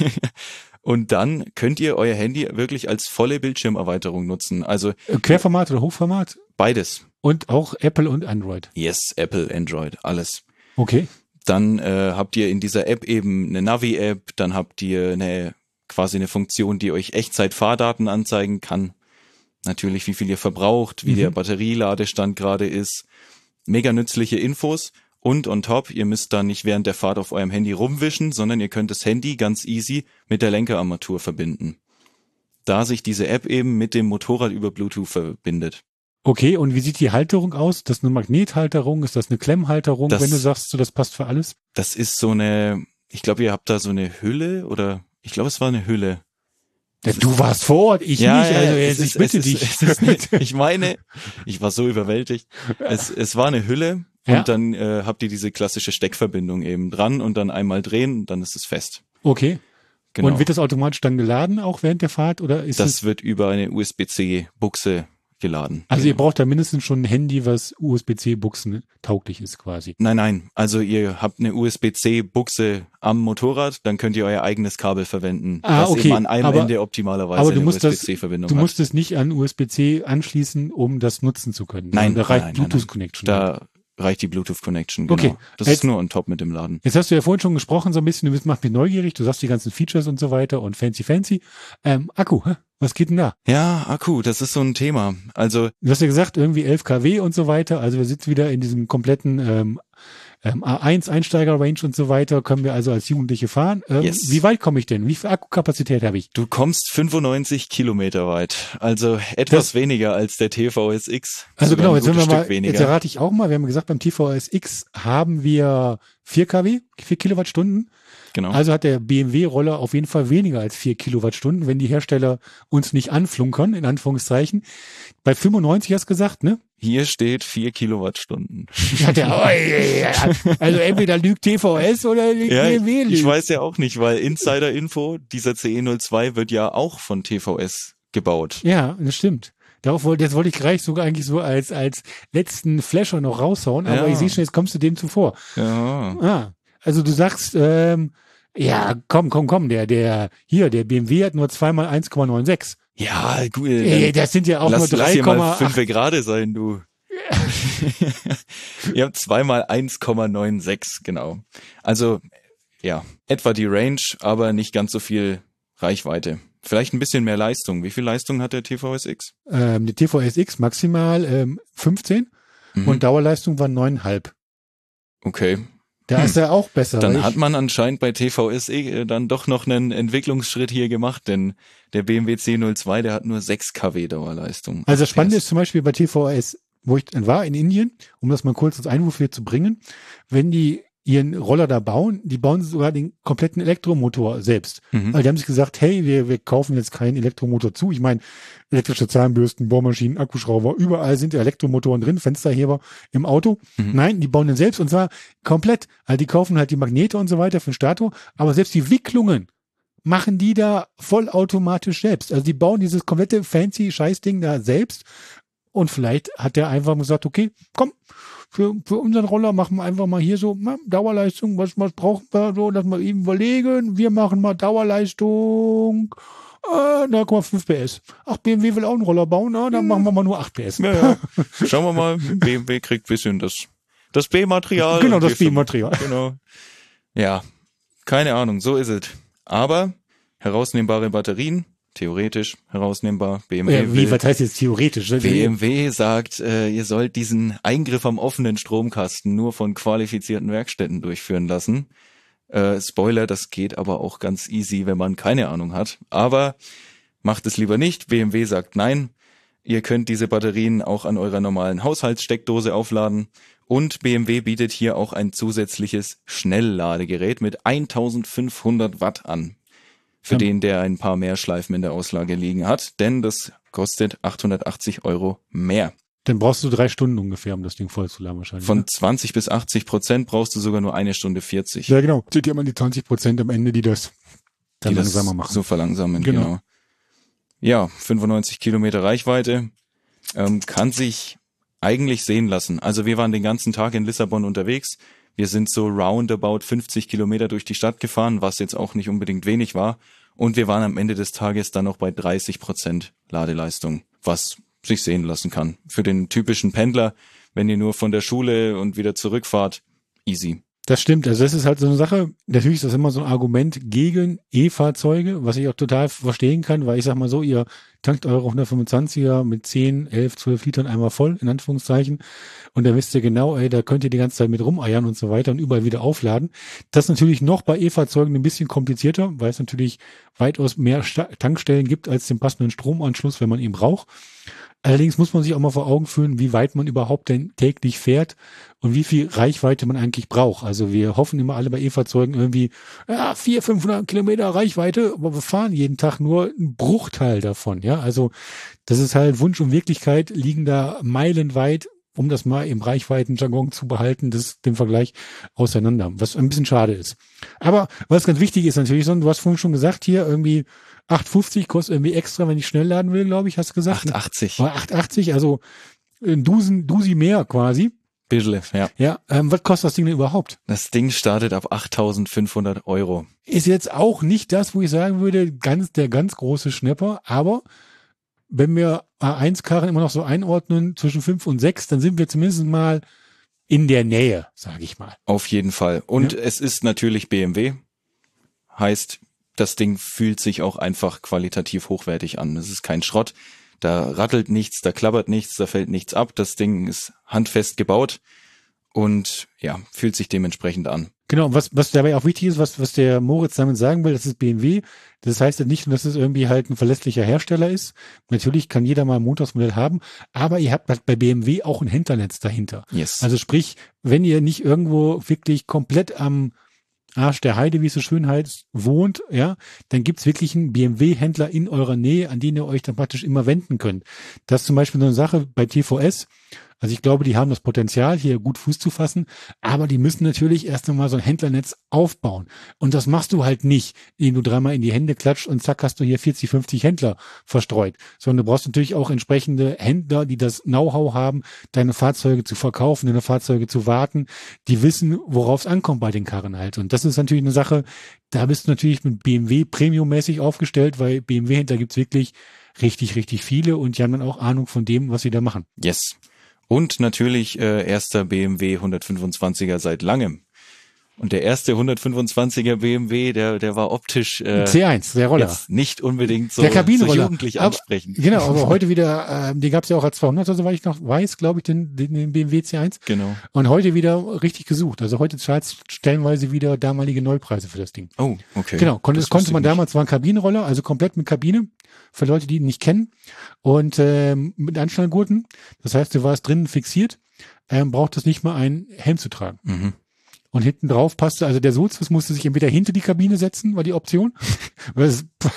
Und dann könnt ihr euer Handy wirklich als volle Bildschirmerweiterung nutzen. Also Querformat oder Hochformat? beides. Und auch Apple und Android. Yes, Apple, Android, alles. Okay. Dann habt ihr in dieser App eben eine Navi-App, dann habt ihr quasi eine Funktion, die euch Echtzeit-Fahrdaten anzeigen kann. Natürlich, wie viel ihr verbraucht, wie der Batterieladestand gerade ist. Mega nützliche Infos. Und on top, ihr müsst dann nicht während der Fahrt auf eurem Handy rumwischen, sondern ihr könnt das Handy ganz easy mit der Lenkerarmatur verbinden. Da sich diese App eben mit dem Motorrad über Bluetooth verbindet. Okay, und wie sieht die Halterung aus? Ist das eine Magnethalterung? Ist das eine Klemmhalterung, wenn du sagst, so das passt für alles? Das ist so eine, ich glaube, ihr habt da so eine Hülle oder ich glaube, es war eine Hülle. Ja, du warst vor Ort, ich nicht. Also ich bitte dich. Ich meine, ich war so überwältigt. Es war eine Hülle und dann habt ihr diese klassische Steckverbindung eben dran und dann einmal drehen und dann ist es fest. Okay. Genau. Und wird das automatisch dann geladen auch während der Fahrt oder ist das wird über eine USB-C-Buchse geladen. Also ihr braucht da mindestens schon ein Handy, was USB-C-Buchsen tauglich ist quasi. Nein. Also ihr habt eine USB-C-Buchse am Motorrad, dann könnt ihr euer eigenes Kabel verwenden, was eben an einem Ende optimalerweise eine USB-C-Verbindung hat. Du musst es nicht an USB-C anschließen, um das nutzen zu können. Nein, da reicht Bluetooth-Connection. Da reicht die Bluetooth-Connection, genau. Okay. Das ist nur on top mit dem Laden. Jetzt hast du ja vorhin schon gesprochen, so ein bisschen, du machst mich neugierig, du sagst die ganzen Features und so weiter und fancy. Akku, was geht denn da? Ja, Akku, das ist so ein Thema. Also du hast ja gesagt, irgendwie 11 kW und so weiter, also wir sitzen wieder in diesem kompletten A1 Einsteiger-Range und so weiter, können wir also als Jugendliche fahren. Yes. Wie weit komme ich denn? Wie viel Akkukapazität habe ich? Du kommst 95 Kilometer weit, also etwas weniger als der TVSX. Also genau, jetzt weniger. Jetzt errate ich auch mal, wir haben gesagt, beim TVSX haben wir 4 kW, 4 Kilowattstunden. Genau. Also hat der BMW-Roller auf jeden Fall weniger als 4 Kilowattstunden, wenn die Hersteller uns nicht anflunkern, in Anführungszeichen. Bei 95 hast du gesagt, ne? Hier steht 4 Kilowattstunden. Also entweder lügt TVS oder lügt BMW. Ich weiß ja auch nicht, weil Insider-Info, dieser CE02 wird ja auch von TVS gebaut. Ja, das stimmt. Jetzt wollte ich gleich sogar eigentlich so als letzten Flasher noch raushauen, aber ich sehe schon, jetzt kommst du dem zuvor. Ja. Also du sagst, komm, der BMW hat nur 2x 1,96. Ja, gut. Das sind ja auch nur 3,8. Lass hier mal 5 gerade sein, du. Ihr habt 2x1,96, genau. Also, ja, etwa die Range, aber nicht ganz so viel Reichweite. Vielleicht ein bisschen mehr Leistung. Wie viel Leistung hat der TVSX? Der TVSX maximal 15 und Dauerleistung war 9,5. Okay. Da ist er auch besser. Dann hat man anscheinend bei TVSE dann doch noch einen Entwicklungsschritt hier gemacht, denn der BMW C02, der hat nur 6 kW Dauerleistung. Also das Spannende ist zum Beispiel bei TVS wo ich dann war in Indien, um das mal kurz als Einwurf hier zu bringen, wenn die ihren Roller da bauen, die bauen sogar den kompletten Elektromotor selbst. Weil die haben sich gesagt, hey, wir kaufen jetzt keinen Elektromotor zu. Ich meine, elektrische Zahnbürsten, Bohrmaschinen, Akkuschrauber, überall sind Elektromotoren drin, Fensterheber im Auto. Nein, die bauen den selbst und zwar komplett. Also die kaufen halt die Magnete und so weiter für den Stator, aber selbst die Wicklungen machen die da vollautomatisch selbst. Also die bauen dieses komplette fancy Scheißding da selbst. Und vielleicht hat der einfach gesagt, okay, komm, für unseren Roller machen wir einfach mal hier so Dauerleistung, was brauchen wir so, lass mal eben überlegen, wir machen mal Dauerleistung, 0,5 PS. Ach, BMW will auch einen Roller bauen, dann machen wir mal nur 8 PS. Ja. Schauen wir mal, BMW kriegt ein bisschen das B-Material. Genau, das B-Material. Genau. Ja, keine Ahnung, so ist es. Aber herausnehmbare Batterien, theoretisch herausnehmbar. BMW was heißt jetzt theoretisch? BMW sagt, ihr sollt diesen Eingriff am offenen Stromkasten nur von qualifizierten Werkstätten durchführen lassen. Spoiler, das geht aber auch ganz easy, wenn man keine Ahnung hat. Aber macht es lieber nicht. BMW sagt nein. Ihr könnt diese Batterien auch an eurer normalen Haushaltssteckdose aufladen. Und BMW bietet hier auch ein zusätzliches Schnellladegerät mit 1500 Watt an. Für den, der ein paar mehr Schleifen in der Auslage liegen hat. Denn das kostet 880 € mehr. Dann brauchst du 3 Stunden ungefähr, um das Ding voll zu laden wahrscheinlich. Von 20 bis 80% brauchst du sogar nur 1 Stunde 40. Ja, genau. Sind ja mal die 20% am Ende, die das dann langsamer machen. So verlangsamen, genau. Ja, 95 Kilometer Reichweite. Kann sich eigentlich sehen lassen. Also wir waren den ganzen Tag in Lissabon unterwegs. Wir sind so roundabout 50 Kilometer durch die Stadt gefahren, was jetzt auch nicht unbedingt wenig war. Und wir waren am Ende des Tages dann noch bei 30% Ladeleistung, was sich sehen lassen kann. Für den typischen Pendler, wenn ihr nur von der Schule und wieder zurückfahrt, easy. Das stimmt, also das ist halt so eine Sache, natürlich ist das immer so ein Argument gegen E-Fahrzeuge, was ich auch total verstehen kann, weil ich sag mal so, ihr tankt eure 125er mit 10, 11, 12 Litern einmal voll, in Anführungszeichen, und dann wisst ihr genau, da könnt ihr die ganze Zeit mit rumeiern und so weiter und überall wieder aufladen. Das ist natürlich noch bei E-Fahrzeugen ein bisschen komplizierter, weil es natürlich weitaus mehr Tankstellen gibt als den passenden Stromanschluss, wenn man ihn braucht. Allerdings muss man sich auch mal vor Augen führen, wie weit man überhaupt denn täglich fährt und wie viel Reichweite man eigentlich braucht. Also wir hoffen immer alle bei E-Fahrzeugen irgendwie 400, 500 Kilometer Reichweite, aber wir fahren jeden Tag nur einen Bruchteil davon. Ja, also das ist halt Wunsch und Wirklichkeit liegen da meilenweit, um das mal im Reichweitenjargon zu behalten, den Vergleich auseinander, was ein bisschen schade ist. Aber was ganz wichtig ist natürlich, du hast vorhin schon gesagt, hier irgendwie 8,50 kostet irgendwie extra, wenn ich schnell laden will, glaube ich, hast du gesagt. 8,80. 8,80, also ein Dusi mehr quasi. Bisschen, ja. Ja, was kostet das Ding denn überhaupt? Das Ding startet ab 8.500 €. Ist jetzt auch nicht das, wo ich sagen würde, der ganz große Schnäpper, aber wenn wir A1-Karren immer noch so einordnen zwischen 5 und 6, dann sind wir zumindest mal in der Nähe, sage ich mal. Auf jeden Fall. Und es ist natürlich BMW. Heißt, das Ding fühlt sich auch einfach qualitativ hochwertig an. Es ist kein Schrott. Da rattelt nichts, da klappert nichts, da fällt nichts ab. Das Ding ist handfest gebaut und ja, fühlt sich dementsprechend an. Genau, was dabei auch wichtig ist, was der Moritz damit sagen will, das ist BMW. Das heißt ja nicht nur, dass es irgendwie halt ein verlässlicher Hersteller ist. Natürlich kann jeder mal ein Montagsmodell haben, aber ihr habt halt bei BMW auch ein Händlernetz dahinter. Yes. Also sprich, wenn ihr nicht irgendwo wirklich komplett am Arsch der Heide, wie es so schön heißt, wohnt, ja, dann gibt's wirklich einen BMW-Händler in eurer Nähe, an den ihr euch dann praktisch immer wenden könnt. Das ist zum Beispiel so eine Sache bei TVS. Also ich glaube, die haben das Potenzial, hier gut Fuß zu fassen, aber die müssen natürlich erst einmal so ein Händlernetz aufbauen. Und das machst du halt nicht, indem du dreimal in die Hände klatscht und zack, hast du hier 40, 50 Händler verstreut. Sondern du brauchst natürlich auch entsprechende Händler, die das Know-how haben, deine Fahrzeuge zu verkaufen, deine Fahrzeuge zu warten, die wissen, worauf es ankommt bei den Karren halt. Und das ist natürlich eine Sache, da bist du natürlich mit BMW premiummäßig aufgestellt, weil BMW-Händler gibt's wirklich richtig, richtig viele und die haben dann auch Ahnung von dem, was sie da machen. Yes. Und natürlich erster BMW 125er seit langem. Und der erste 125er BMW, der war optisch C1, der Roller. Jetzt nicht unbedingt so, Der Kabinenroller. so jugendlich ansprechend. Genau, aber heute wieder, den gab es ja auch als 200er, soweit ich noch weiß, glaube ich, den BMW C1. Genau. Und heute wieder richtig gesucht. Also heute zahlt es stellenweise wieder damalige Neupreise für das Ding. Oh, okay. Genau, Das konnte wusste man ich damals, war ein Kabinenroller, also komplett mit Kabine, für Leute, die ihn nicht kennen. Und mit Anschnallgurten. Das heißt, du warst drinnen fixiert, brauchtest nicht mal einen Helm zu tragen. Mhm. Und hinten drauf passte, also der Sozis musste sich entweder hinter die Kabine setzen, war die Option. Weil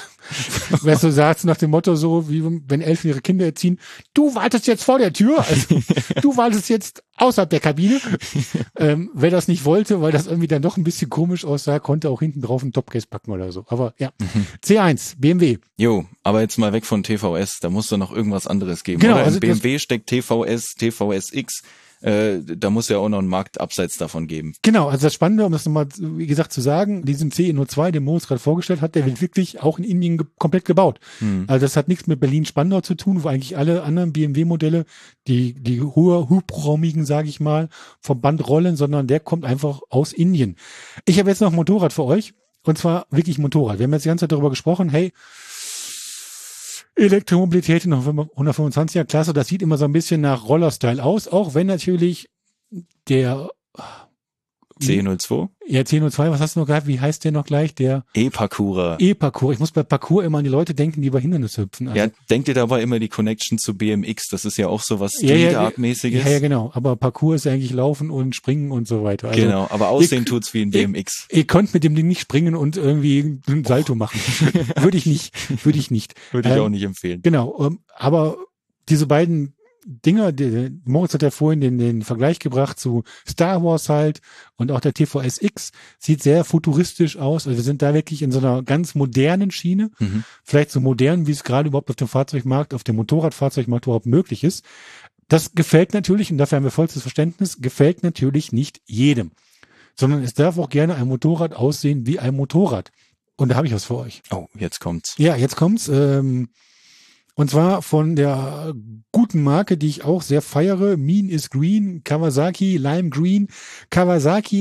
es so sagt, nach dem Motto so, wie wenn Eltern ihre Kinder erziehen, du wartest jetzt vor der Tür, also du wartest jetzt außerhalb der Kabine. Wer das nicht wollte, weil das irgendwie dann doch ein bisschen komisch aussah, konnte auch hinten drauf einen Topcase packen oder so. Aber ja, C1, BMW. Jo, aber jetzt mal weg von TVS, da muss doch noch irgendwas anderes geben. Genau, Oder also in BMW steckt TVS, TVSX, da muss ja auch noch einen Markt abseits davon geben. Genau, also das Spannende, um das nochmal, wie gesagt, zu sagen, diesen CE02, den Moritz gerade vorgestellt hat, der wird wirklich auch in Indien komplett gebaut. Also das hat nichts mit Berlin-Spandau zu tun, wo eigentlich alle anderen BMW-Modelle, die hubraumigen, sage ich mal, vom Band rollen, sondern der kommt einfach aus Indien. Ich habe jetzt noch ein Motorrad für euch, und zwar wirklich Motorrad. Wir haben jetzt die ganze Zeit darüber gesprochen, hey, Elektromobilität in 125er Klasse, das sieht immer so ein bisschen nach Rollerstyle aus, auch wenn natürlich der C02? Ja, C02, was hast du noch gehabt? Wie heißt der noch gleich? Der E-Parkourer. E-Parcours. Ich muss bei Parcours immer an die Leute denken, die über Hindernisse hüpfen. Also, Ja, denkt ihr dabei immer die Connection zu BMX? Das ist ja auch so was Street-Art-mäßiges. Ja, genau. Aber Parcours ist ja eigentlich Laufen und Springen und so weiter. Also, Genau, aber aussehen tut's wie ein BMX. Ihr könnt mit dem Ding nicht springen und irgendwie einen Salto machen. Würde ich nicht. Würde ich auch nicht empfehlen. Genau. Aber diese beiden Dinger, Moritz hat ja vorhin den Vergleich gebracht zu Star Wars halt und auch der TVSX sieht sehr futuristisch aus. Also wir sind da wirklich in so einer ganz modernen Schiene. Vielleicht so modern, wie es gerade überhaupt auf dem Fahrzeugmarkt, auf dem Motorradfahrzeugmarkt überhaupt möglich ist. Das gefällt natürlich, und dafür haben wir vollstes Verständnis, gefällt natürlich nicht jedem. Sondern es darf auch gerne ein Motorrad aussehen wie ein Motorrad. Und da habe ich was für euch. Oh, jetzt kommt's. Ja, jetzt kommt's. Und zwar von der guten Marke, die ich auch sehr feiere. Mean is Green, Kawasaki Lime Green, Kawasaki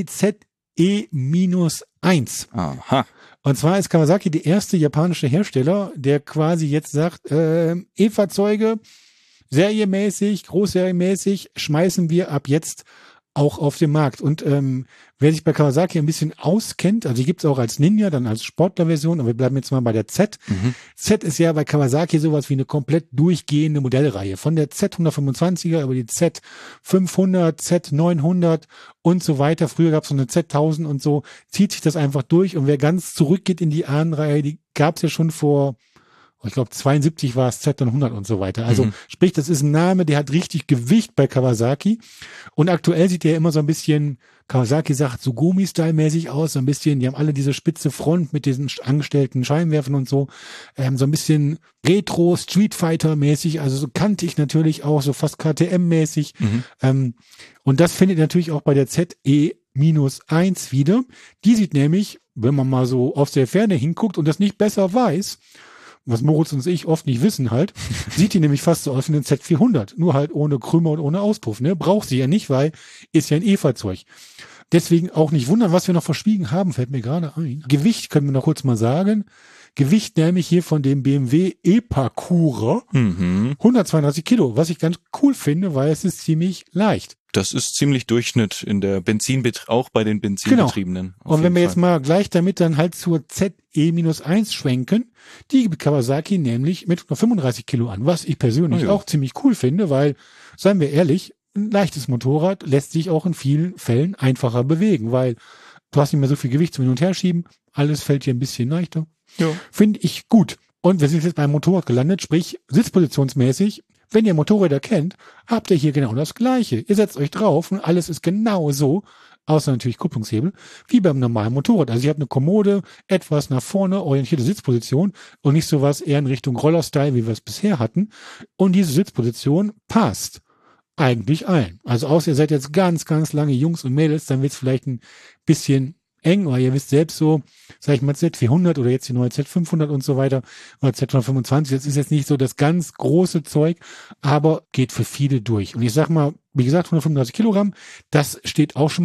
ZE-1. Aha. Und zwar ist Kawasaki der erste japanische Hersteller, der quasi jetzt sagt, E-Fahrzeuge serienmäßig, großserienmäßig schmeißen wir ab jetzt auch auf den Markt. Und wer sich bei Kawasaki ein bisschen auskennt, also die gibt's auch als Ninja, dann als Sportlerversion, aber wir bleiben jetzt mal bei der Z. Z ist ja bei Kawasaki sowas wie eine komplett durchgehende Modellreihe. Von der Z125er über die Z500, Z900 und so weiter. Früher gab's noch eine Z1000 und so. Zieht sich das einfach durch. Und wer ganz zurückgeht in die Ahnenreihe, die gab's ja schon vor, ich glaube 72 war es Z100 und so weiter. Also sprich, das ist ein Name, der hat richtig Gewicht bei Kawasaki. Und aktuell sieht der immer so ein bisschen, Kawasaki sagt, so Gummi-Style-mäßig aus, so ein bisschen, die haben alle diese spitze Front mit diesen angestellten Scheinwerfern und so. So ein bisschen Retro, Street Fighter-mäßig, also so kantig natürlich auch, so fast KTM-mäßig. Und das findet ihr natürlich auch bei der ZE-1 wieder. Die sieht nämlich, wenn man mal so aus der Ferne hinguckt und das nicht besser weiß, was Moritz und ich oft nicht wissen halt, sieht die nämlich fast so aus wie eine Z400, nur halt ohne Krümmer und ohne Auspuff, ne? Braucht sie ja nicht, weil ist ja ein E-Fahrzeug. Deswegen auch nicht wundern, was wir noch verschwiegen haben, fällt mir gerade ein. Gewicht können wir noch kurz mal sagen. Gewicht nämlich hier von dem BMW E-Parcours 132 Kilo, was ich ganz cool finde, weil es ist ziemlich leicht. Das ist ziemlich Durchschnitt in der auch bei den Benzinbetriebenen. Genau. Und wenn wir jetzt mal gleich damit dann halt zur ZE-1 schwenken, die gibt Kawasaki nämlich mit 135 Kilo an, was ich persönlich auch ziemlich cool finde, weil, seien wir ehrlich, ein leichtes Motorrad lässt sich auch in vielen Fällen einfacher bewegen, weil du hast nicht mehr so viel Gewicht zum Hin- und Herschieben, alles fällt dir ein bisschen leichter. Ja. Finde ich gut. Und wir sind jetzt beim Motorrad gelandet, sprich sitzpositionsmäßig. Wenn ihr Motorräder kennt, habt ihr hier genau das Gleiche. Ihr setzt euch drauf und alles ist genau so, außer natürlich Kupplungshebel, wie beim normalen Motorrad. Also ihr habt eine kommode, etwas nach vorne orientierte Sitzposition und nicht sowas eher in Richtung Rollerstyle, wie wir es bisher hatten. Und diese Sitzposition passt eigentlich allen. Also außer ihr seid jetzt ganz, ganz lange Jungs und Mädels, dann wird es vielleicht ein bisschen eng, weil ihr wisst selbst so, sag ich mal Z400 oder jetzt die neue Z500 und so weiter oder Z125, das ist jetzt nicht so das ganz große Zeug, aber geht für viele durch. Und ich sag mal, wie gesagt, 135 Kilogramm, das steht auch schon mal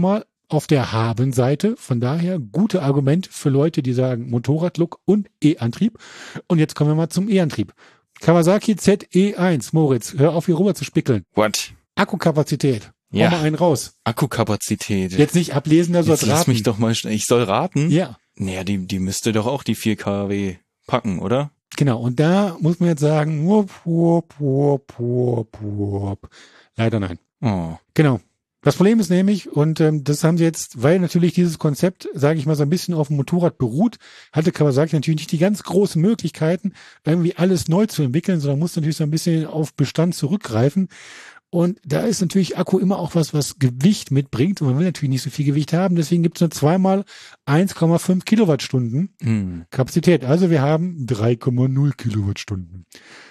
auf der Haben-Seite. Von daher gute Argument für Leute, die sagen Motorradlook und E-Antrieb. Und jetzt kommen wir mal zum E-Antrieb. Kawasaki ZE1. Moritz, hör auf, hier rüber zu spickeln. What? Akkukapazität. Ja. Hau mal einen raus. Akkukapazität. Jetzt nicht ablesen, da soll Jetzt lass raten. mich doch mal schnell. Ich soll raten? Ja, Naja, die müsste doch auch die 4 kW packen, oder? genau. Und da muss man jetzt sagen, wupp, wupp, wupp, wupp, wupp. Leider nein. Oh. Genau. Das Problem ist nämlich, und das haben sie jetzt, weil natürlich dieses Konzept, sage ich mal, so ein bisschen auf dem Motorrad beruht, hatte Kawasaki natürlich nicht die ganz großen Möglichkeiten, irgendwie alles neu zu entwickeln, sondern muss natürlich so ein bisschen auf Bestand zurückgreifen. Und da ist natürlich Akku immer auch was Gewicht mitbringt. Und man will natürlich nicht so viel Gewicht haben. Deswegen gibt es nur zweimal 1,5 Kilowattstunden Kapazität. Also wir haben 3,0 Kilowattstunden.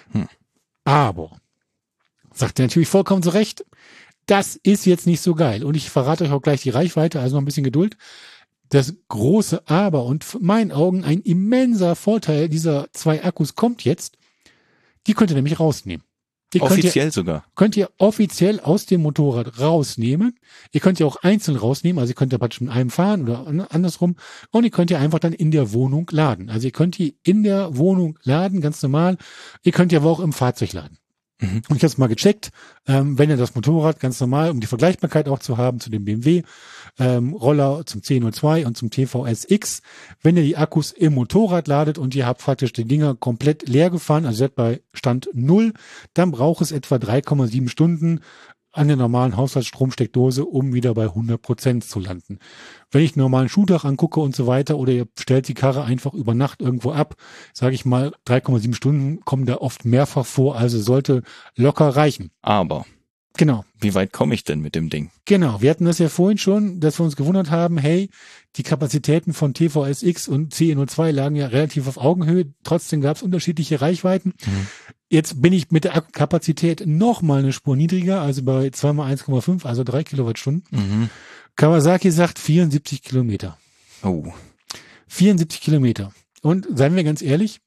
Aber, sagt er natürlich vollkommen zu Recht, das ist jetzt nicht so geil. Und ich verrate euch auch gleich die Reichweite, also noch ein bisschen Geduld. Das große Aber und für meinen Augen ein immenser Vorteil dieser 2 Akkus kommt jetzt. Die könnt ihr nämlich rausnehmen. Die Offiziell sogar. Könnt ihr offiziell aus dem Motorrad rausnehmen. Ihr könnt ja auch einzeln rausnehmen, also ihr könnt ja praktisch mit einem fahren oder andersrum. Und ihr könnt ja einfach dann in der Wohnung laden. Also ihr könnt die in der Wohnung laden, ganz normal. Ihr könnt ja aber auch im Fahrzeug laden. Und ich habe es mal gecheckt, wenn ihr das Motorrad ganz normal, um die Vergleichbarkeit auch zu haben zu dem BMW Roller, zum C02 und zum TVS-X, wenn ihr die Akkus im Motorrad ladet und ihr habt praktisch die Dinger komplett leer gefahren, also ihr seid bei Stand 0, dann braucht es etwa 3,7 Stunden an der normalen Haushaltsstromsteckdose, um wieder bei 100% zu landen. Wenn ich einen normalen Schuhdach angucke und so weiter, oder ihr stellt die Karre einfach über Nacht irgendwo ab, sage ich mal, 3,7 Stunden kommen da oft mehrfach vor, also sollte locker reichen. Aber Genau. wie weit komme ich denn mit dem Ding? Genau, wir hatten das ja vorhin schon, dass wir uns gewundert haben, hey, die Kapazitäten von TVS-X und CE02 lagen ja relativ auf Augenhöhe, trotzdem gab es unterschiedliche Reichweiten. Jetzt bin ich mit der Akkukapazität noch mal eine Spur niedriger, also bei 2x1,5, also 3 Kilowattstunden. Kawasaki sagt 74 Kilometer. Oh. 74 Kilometer. Und seien wir ganz ehrlich,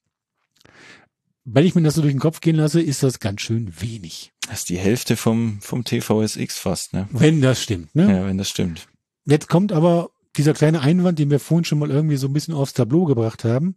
wenn ich mir das so durch den Kopf gehen lasse, ist das ganz schön wenig. Das ist die Hälfte vom TVS-X fast, ne? Wenn das stimmt, ne? Ja, wenn das stimmt. Jetzt kommt aber dieser kleine Einwand, den wir vorhin schon mal irgendwie so ein bisschen aufs Tableau gebracht haben.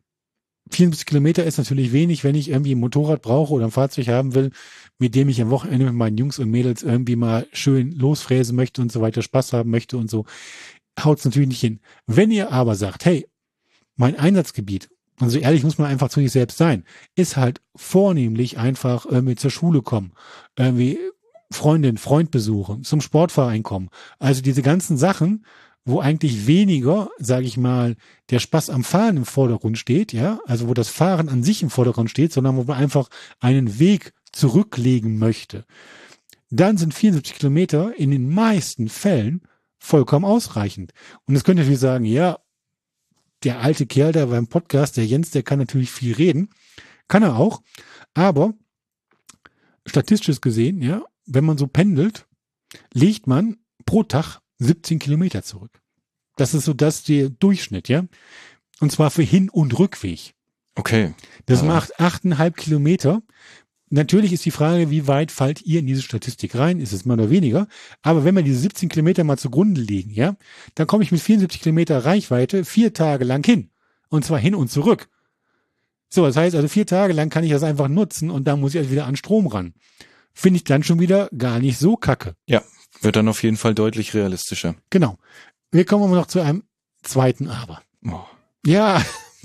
74 Kilometer ist natürlich wenig, wenn ich irgendwie ein Motorrad brauche oder ein Fahrzeug haben will, mit dem ich am Wochenende mit meinen Jungs und Mädels irgendwie mal schön losfräsen möchte und so weiter, Spaß haben möchte und so. Haut's natürlich nicht hin. Wenn ihr aber sagt, hey, mein Einsatzgebiet, und so ehrlich muss man einfach zu sich selbst sein, ist halt vornehmlich einfach irgendwie zur Schule kommen, irgendwie Freundin, Freund besuchen, zum Sportverein kommen. Also diese ganzen Sachen, wo eigentlich weniger, sage ich mal, der Spaß am Fahren im Vordergrund steht, ja, also wo das Fahren an sich im Vordergrund steht, sondern wo man einfach einen Weg zurücklegen möchte. Dann sind 74 Kilometer in den meisten Fällen vollkommen ausreichend. Und jetzt könnt ihr natürlich sagen, ja, der alte Kerl da beim Podcast, der Jens, der kann natürlich viel reden. Kann er auch. Aber statistisch gesehen, ja, wenn man so pendelt, legt man pro Tag 17 Kilometer zurück. Das ist so der Durchschnitt, ja. Und zwar für Hin- und Rückweg. Okay. Das macht 8,5 Kilometer. Natürlich ist die Frage, wie weit fallt ihr in diese Statistik rein? Ist es mehr oder weniger? Aber wenn wir diese 17 Kilometer mal zugrunde legen, ja, dann komme ich mit 74 Kilometer Reichweite 4 Tage lang hin. Und zwar hin und zurück. So, das heißt also 4 Tage lang kann ich das einfach nutzen und dann muss ich also wieder an Strom ran. Finde ich dann schon wieder gar nicht so kacke. Ja, wird dann auf jeden Fall deutlich realistischer. Genau. Wir kommen aber noch zu einem zweiten Aber. Oh. Ja,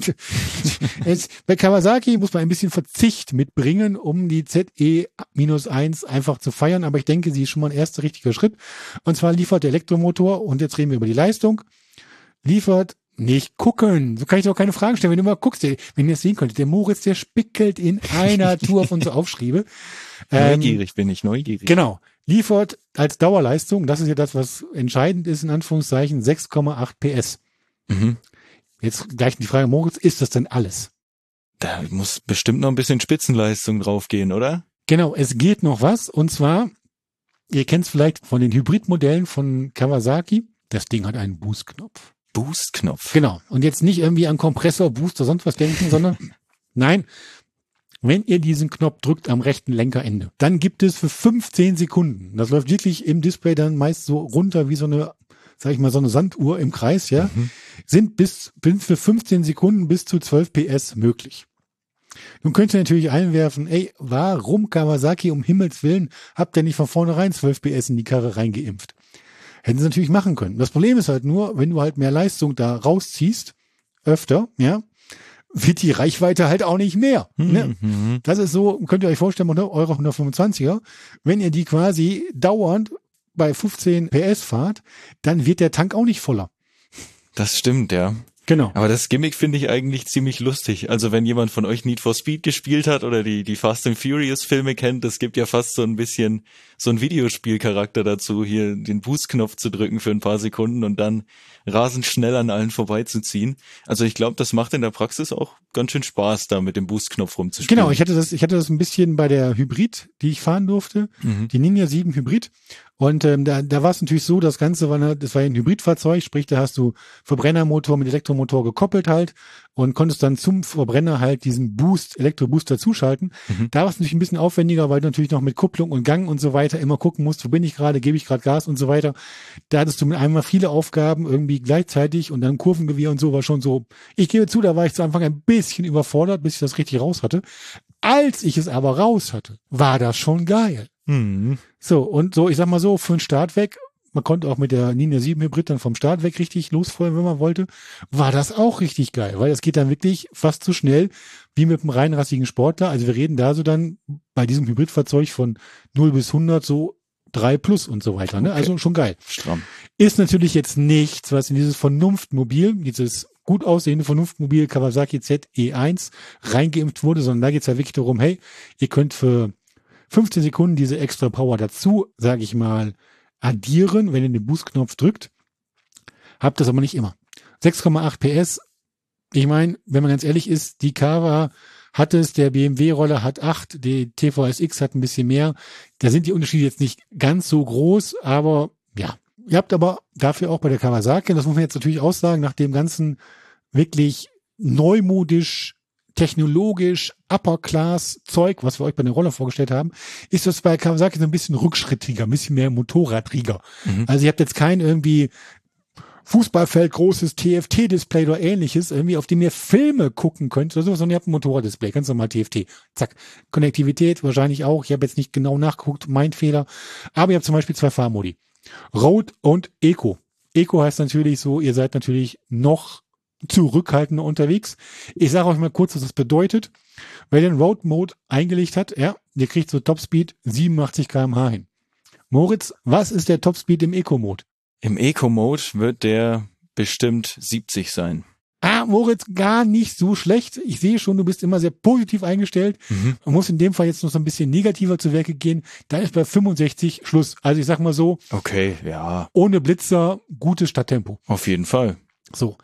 bei Kawasaki muss man ein bisschen Verzicht mitbringen, um die ZE-1 einfach zu feiern, aber ich denke, sie ist schon mal ein erster richtiger Schritt. Und zwar liefert der Elektromotor, und jetzt reden wir über die Leistung, liefert nicht gucken. So kann ich doch keine Fragen stellen, wenn du mal guckst. Wenn ihr es sehen könntet, der Moritz, der spickelt in einer Tour auf unsere Aufschriebe. Neugierig bin ich, neugierig. Genau. Liefert als Dauerleistung, das ist ja das, was entscheidend ist, in Anführungszeichen, 6,8 PS. Jetzt gleich die Frage, Moritz, ist das denn alles? Da muss bestimmt noch ein bisschen Spitzenleistung draufgehen, oder? Genau, es geht noch was, und zwar, ihr kennt es vielleicht von den Hybridmodellen von Kawasaki, das Ding hat einen Boost-Knopf. Boost-Knopf. Genau, und jetzt nicht irgendwie an Kompressor, Booster, sonst was denken, sondern nein, wenn ihr diesen Knopf drückt am rechten Lenkerende, dann gibt es für 15 Sekunden, das läuft wirklich im Display dann meist so runter wie so eine sag ich mal, so eine Sanduhr im Kreis, ja, sind für 15 Sekunden bis zu 12 PS möglich. Nun könnt ihr natürlich einwerfen, warum Kawasaki um Himmels Willen habt ihr nicht von vornherein 12 PS in die Karre reingeimpft? Hätten sie natürlich machen können. Das Problem ist halt nur, wenn du halt mehr Leistung da rausziehst, öfter, ja, wird die Reichweite halt auch nicht mehr. Ne? Das ist so, könnt ihr euch vorstellen, eure 125er, wenn ihr die quasi dauernd bei 15 PS fahrt, dann wird der Tank auch nicht voller. Das stimmt, ja. Genau. Aber das Gimmick finde ich eigentlich ziemlich lustig. Also wenn jemand von euch Need for Speed gespielt hat oder die Fast and Furious Filme kennt, es gibt ja fast so ein bisschen so ein Videospielcharakter dazu, hier den Boost-Knopf zu drücken für ein paar Sekunden und dann rasend schnell an allen vorbeizuziehen. Also ich glaube, das macht in der Praxis auch ganz schön Spaß, da mit dem Boost-Knopf rumzuspielen. Genau, ich hatte das ein bisschen bei der Hybrid, die ich fahren durfte, die Ninja 7 Hybrid. Und da war es natürlich so, das Ganze das war ein Hybridfahrzeug, sprich, da hast du Verbrennermotor mit Elektromotor gekoppelt halt und konntest dann zum Verbrenner halt diesen Elektroboost dazuschalten. Da war es natürlich ein bisschen aufwendiger, weil du natürlich noch mit Kupplung und Gang und so weiter immer gucken musst, wo bin ich gerade, gebe ich gerade Gas und so weiter. Da hattest du mit einmal viele Aufgaben irgendwie gleichzeitig und dann Kurvengewirr und so war schon so, ich gebe zu, da war ich zu Anfang ein bisschen überfordert, bis ich das richtig raus hatte. Als ich es aber raus hatte, war das schon geil. So, und so, ich sag mal so, für den Start weg, man konnte auch mit der Ninja 7 Hybrid dann vom Start weg richtig losfeuern, wenn man wollte, war das auch richtig geil, weil das geht dann wirklich fast so schnell wie mit einem reinrassigen Sportler. Also wir reden da so dann bei diesem Hybridfahrzeug von 0 bis 100 so 3 plus und so weiter, ne? Okay. Also schon geil. Stramm. Ist natürlich jetzt nichts, was in dieses Vernunftmobil, dieses gut aussehende Vernunftmobil Kawasaki ZE1 reingeimpft wurde, sondern da geht's ja wirklich darum, hey, ihr könnt für 15 Sekunden diese extra Power dazu, sage ich mal, addieren, wenn ihr den Boost-Knopf drückt. Habt das aber nicht immer. 6,8 PS. Ich meine, wenn man ganz ehrlich ist, die Kawa hat es, der BMW-Roller hat 8, die TVSX hat ein bisschen mehr. Da sind die Unterschiede jetzt nicht ganz so groß, aber ja. Ihr habt aber dafür auch bei der Kawasaki, das muss man jetzt natürlich auch sagen, nach dem ganzen wirklich neumodisch, technologisch, Upper-Class-Zeug, was wir euch bei den Roller vorgestellt haben, ist das bei Kawasaki so ein bisschen rückschrittiger, ein bisschen mehr Motorradrieger. Also ihr habt jetzt kein irgendwie Fußballfeld, großes TFT-Display oder ähnliches, irgendwie, auf dem ihr Filme gucken könnt oder sowas, sondern ihr habt ein Motorraddisplay, ganz normal TFT. Zack. Konnektivität wahrscheinlich auch. Ich habe jetzt nicht genau nachgeguckt, mein Fehler. Aber ihr habt zum Beispiel 2 Fahrmodi. Road und Eco. Eco heißt natürlich so, ihr seid natürlich noch zurückhaltender unterwegs. Ich sage euch mal kurz, was das bedeutet. Wer den Road Mode eingelegt hat, ja, der kriegt so Topspeed 87 km/h hin. Moritz, was ist der Topspeed im Eco-Mode? Im Eco-Mode wird der bestimmt 70 sein. Moritz, gar nicht so schlecht. Ich sehe schon, du bist immer sehr positiv eingestellt. Man muss in dem Fall jetzt noch so ein bisschen negativer zu Werke gehen. Da ist bei 65 Schluss. Also ich sag mal so. Okay, ja. Ohne Blitzer, gutes Stadttempo. Auf jeden Fall. So.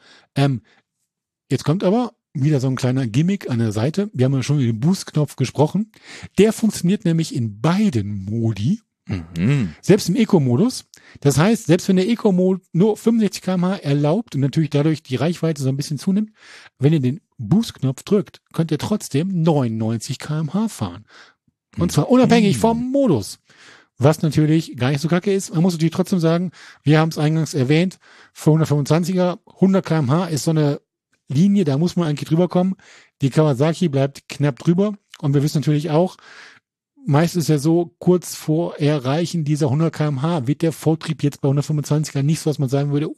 Jetzt kommt aber wieder so ein kleiner Gimmick an der Seite. Wir haben ja schon über den Boost-Knopf gesprochen. Der funktioniert nämlich in beiden Modi. Selbst im Eco-Modus. Das heißt, selbst wenn der Eco-Mode nur 65 km/h erlaubt und natürlich dadurch die Reichweite so ein bisschen zunimmt, wenn ihr den Boost-Knopf drückt, könnt ihr trotzdem 99 km/h fahren. Und zwar unabhängig vom Modus. Was natürlich gar nicht so kacke ist. Man muss natürlich trotzdem sagen, wir haben es eingangs erwähnt, für 125er, 100 km/h ist so eine Linie, da muss man eigentlich drüber kommen. Die Kawasaki bleibt knapp drüber. Und wir wissen natürlich auch, meist ist ja so, kurz vor Erreichen dieser 100 km/h wird der Vortrieb jetzt bei 125er nicht so, dass man sagen würde,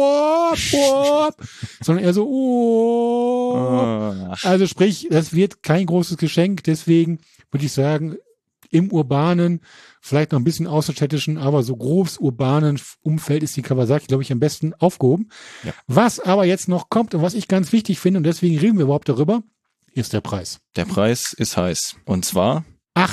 sondern eher so, Also sprich, das wird kein großes Geschenk. Deswegen würde ich sagen, im urbanen, vielleicht noch ein bisschen außerstädtischen, aber so groß urbanen Umfeld ist die Kawasaki, glaube ich, am besten aufgehoben. Ja. Was aber jetzt noch kommt und was ich ganz wichtig finde, und deswegen reden wir überhaupt darüber, ist der Preis. Der Preis ist heiß. Und zwar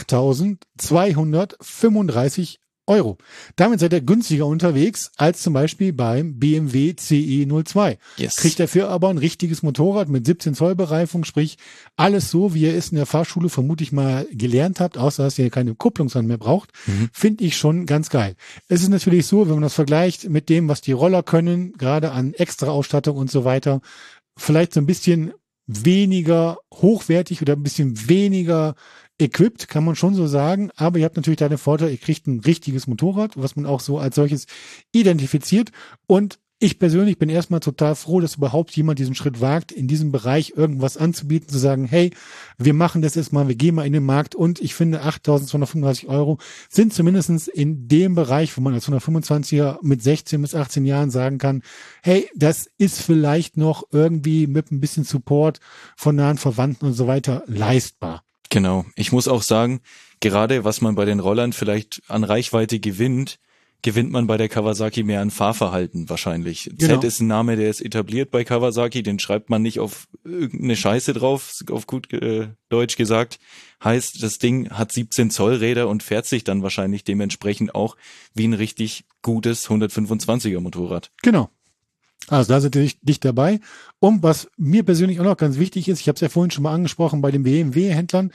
8.235 €. Damit seid ihr günstiger unterwegs als zum Beispiel beim BMW CE02. Yes. Kriegt dafür aber ein richtiges Motorrad mit 17 Zoll Bereifung, sprich alles so, wie ihr es in der Fahrschule vermutlich mal gelernt habt, außer dass ihr keine Kupplungshand mehr braucht, finde ich schon ganz geil. Es ist natürlich so, wenn man das vergleicht mit dem, was die Roller können, gerade an Extra-Ausstattung und so weiter, vielleicht so ein bisschen weniger hochwertig oder ein bisschen weniger equipped, kann man schon so sagen, aber ihr habt natürlich da den Vorteil, ihr kriegt ein richtiges Motorrad, was man auch so als solches identifiziert, und ich persönlich bin erstmal total froh, dass überhaupt jemand diesen Schritt wagt, in diesem Bereich irgendwas anzubieten, zu sagen, hey, wir machen das jetzt mal, wir gehen mal in den Markt, und ich finde 8.235 € sind zumindest in dem Bereich, wo man als 125er mit 16 bis 18 Jahren sagen kann, hey, das ist vielleicht noch irgendwie mit ein bisschen Support von nahen Verwandten und so weiter leistbar. Genau. Ich muss auch sagen, gerade was man bei den Rollern vielleicht an Reichweite gewinnt man bei der Kawasaki mehr an Fahrverhalten wahrscheinlich. Genau. Z ist ein Name, der ist etabliert bei Kawasaki, den schreibt man nicht auf irgendeine Scheiße drauf, auf gut Deutsch gesagt. Heißt, das Ding hat 17 Zoll Räder und fährt sich dann wahrscheinlich dementsprechend auch wie ein richtig gutes 125er Motorrad. Genau. Also da sind wir dicht dabei. Und was mir persönlich auch noch ganz wichtig ist, ich habe es ja vorhin schon mal angesprochen, bei den BMW-Händlern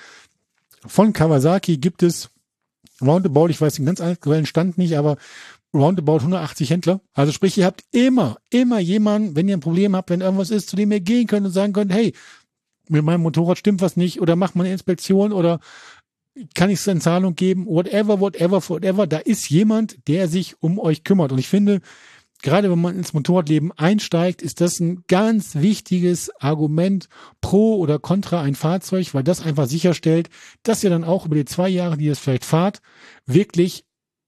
von Kawasaki gibt es roundabout, ich weiß den ganz aktuellen Stand nicht, aber roundabout 180 Händler. Also sprich, ihr habt immer jemanden, wenn ihr ein Problem habt, wenn irgendwas ist, zu dem ihr gehen könnt und sagen könnt, hey, mit meinem Motorrad stimmt was nicht, oder macht mal eine Inspektion, oder kann ich es in Zahlung geben, whatever. Da ist jemand, der sich um euch kümmert. Und ich finde, gerade wenn man ins Motorradleben einsteigt, ist das ein ganz wichtiges Argument pro oder contra ein Fahrzeug, weil das einfach sicherstellt, dass ihr dann auch über die 2 Jahre, die ihr es vielleicht fahrt, wirklich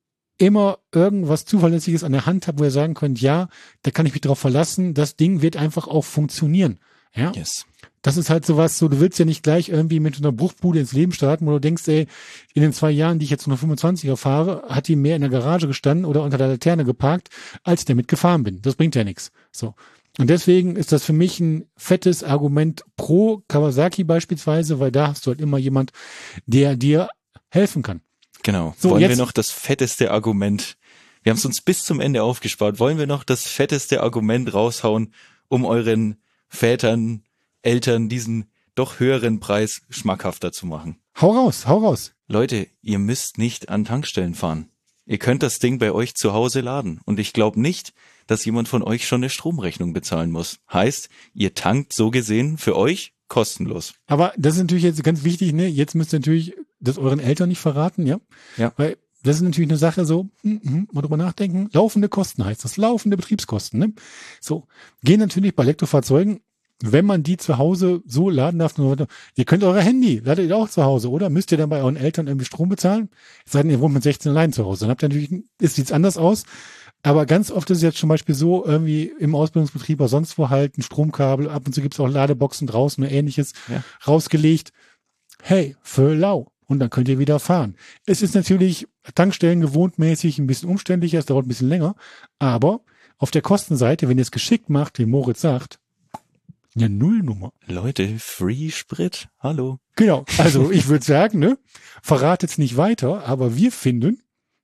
immer irgendwas Zuverlässiges an der Hand habt, wo ihr sagen könnt, ja, da kann ich mich drauf verlassen, das Ding wird einfach auch funktionieren. Ja. Yes. Das ist halt sowas, so, du willst ja nicht gleich irgendwie mit einer Bruchbude ins Leben starten, wo du denkst, ey, in den 2 Jahren, die ich jetzt 125er fahre, hat die mehr in der Garage gestanden oder unter der Laterne geparkt, als ich damit gefahren bin. Das bringt ja nichts. So. Und deswegen ist das für mich ein fettes Argument pro Kawasaki beispielsweise, weil da hast du halt immer jemand, der dir helfen kann. Genau. So, wollen wir noch das fetteste Argument, wir haben es uns bis zum Ende aufgespart, wollen wir noch das fetteste Argument raushauen, um euren Vätern, Eltern diesen doch höheren Preis schmackhafter zu machen? Hau raus. Leute, ihr müsst nicht an Tankstellen fahren. Ihr könnt das Ding bei euch zu Hause laden. Und ich glaube nicht, dass jemand von euch schon eine Stromrechnung bezahlen muss. Heißt, ihr tankt so gesehen für euch kostenlos. Aber das ist natürlich jetzt ganz wichtig, ne? Jetzt müsst ihr natürlich das euren Eltern nicht verraten, ja? Ja. Weil das ist natürlich eine Sache so, mal drüber nachdenken. Laufende Kosten heißt das, laufende Betriebskosten, ne? So. Gehen natürlich bei Elektrofahrzeugen, wenn man die zu Hause so laden darf, ihr könnt eure Handy, ladet ihr auch zu Hause, oder? Müsst ihr dann bei euren Eltern irgendwie Strom bezahlen? Es sei denn, ihr wohnt mit 16 allein zu Hause. Dann habt ihr natürlich, sieht's anders aus. Aber ganz oft ist es jetzt zum Beispiel so, irgendwie im Ausbildungsbetrieb oder sonst wo halt ein Stromkabel, ab und zu gibt's auch Ladeboxen draußen oder ähnliches, rausgelegt. Hey, für lau. Und dann könnt ihr wieder fahren. Es ist natürlich Tankstellen gewohntmäßig ein bisschen umständlicher, es dauert ein bisschen länger. Aber auf der Kostenseite, wenn ihr es geschickt macht, wie Moritz sagt, eine Nullnummer. Leute, Free Sprit, hallo. Genau, also ich würde sagen, ne, verratet's nicht weiter, aber wir finden,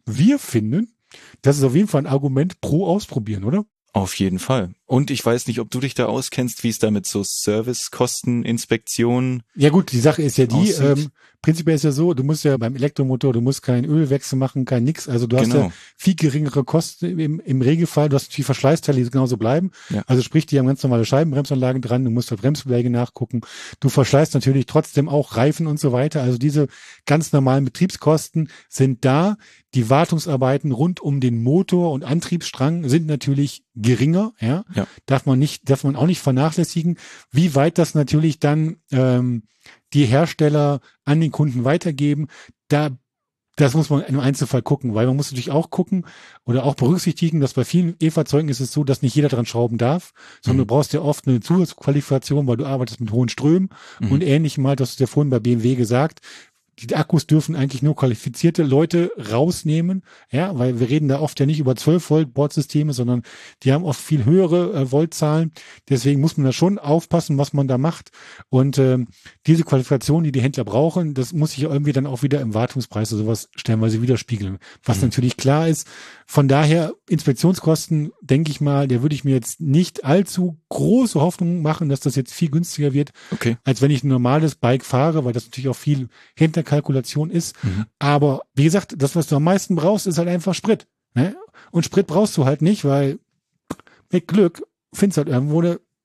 das ist auf jeden Fall ein Argument pro Ausprobieren, oder? Auf jeden Fall. Und ich weiß nicht, ob du dich da auskennst, wie es da mit so Servicekosten, Inspektionen. Ja gut, die Sache ist ja die, prinzipiell ist ja so, du musst ja beim Elektromotor, du musst keinen Ölwechsel machen, kein nix, also du hast ja viel geringere Kosten im Regelfall, du hast natürlich Verschleißteile, die genauso bleiben, also sprich, die haben ganz normale Scheibenbremsanlagen dran, du musst halt Bremsbeläge nachgucken, du verschleißt natürlich trotzdem auch Reifen und so weiter, also diese ganz normalen Betriebskosten sind da, die Wartungsarbeiten rund um den Motor und Antriebsstrang sind natürlich geringer, ja. Darf man auch nicht vernachlässigen, wie weit das natürlich dann die Hersteller an den Kunden weitergeben. Das muss man im Einzelfall gucken, weil man muss natürlich auch gucken oder auch berücksichtigen, dass bei vielen E-Fahrzeugen ist es so, dass nicht jeder dran schrauben darf, sondern du brauchst ja oft eine Zusatzqualifikation, weil du arbeitest mit hohen Strömen und ähnlichem halt, das hast du ja vorhin bei BMW gesagt. Die Akkus dürfen eigentlich nur qualifizierte Leute rausnehmen, ja, weil wir reden da oft ja nicht über 12 Volt Bordsysteme, sondern die haben oft viel höhere Voltzahlen. Deswegen muss man da schon aufpassen, was man da macht. Und diese Qualifikation, die Händler brauchen, das muss sich irgendwie dann auch wieder im Wartungspreis oder sowas stellenweise widerspiegeln. Was natürlich klar ist. Von daher Inspektionskosten, denke ich mal, der würde ich mir jetzt nicht allzu große Hoffnung machen, dass das jetzt viel günstiger wird, als wenn ich ein normales Bike fahre, weil das natürlich auch viel Hinterkalkulation ist. Aber wie gesagt, das, was du am meisten brauchst, ist halt einfach Sprit. Ne? Und Sprit brauchst du halt nicht, weil mit Glück findest du halt irgendwo eine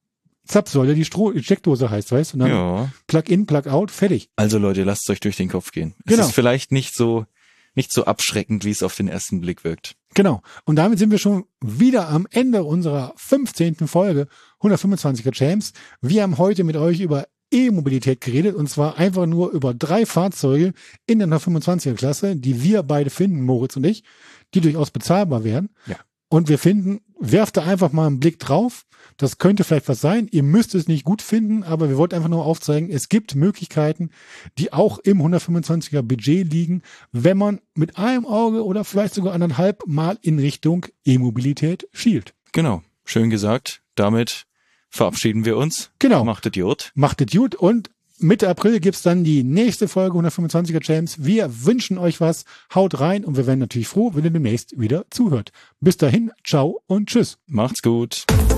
Zapfsäule, die Steckdose heißt, weißt du? Und dann Ja. Plug-in, Plug-out, fertig. Also Leute, lasst es euch durch den Kopf gehen. Genau. Es ist vielleicht nicht so abschreckend, wie es auf den ersten Blick wirkt. Genau. Und damit sind wir schon wieder am Ende unserer 15. Folge 125er Champs. Wir haben heute mit euch über E-Mobilität geredet und zwar einfach nur über 3 Fahrzeuge in der 125er Klasse, die wir beide finden, Moritz und ich, die durchaus bezahlbar wären. Ja. Und wir finden, werft da einfach mal einen Blick drauf. Das könnte vielleicht was sein. Ihr müsst es nicht gut finden, aber wir wollten einfach nur aufzeigen, es gibt Möglichkeiten, die auch im 125er Budget liegen, wenn man mit einem Auge oder vielleicht sogar 1,5 Mal in Richtung E-Mobilität schielt. Genau. Schön gesagt. Damit verabschieden wir uns. Genau. Macht Idiot. Macht es gut und Mitte April gibt's dann die nächste Folge 125er Champs. Wir wünschen euch was. Haut rein und wir wären natürlich froh, wenn ihr demnächst wieder zuhört. Bis dahin, ciao und tschüss. Macht's gut.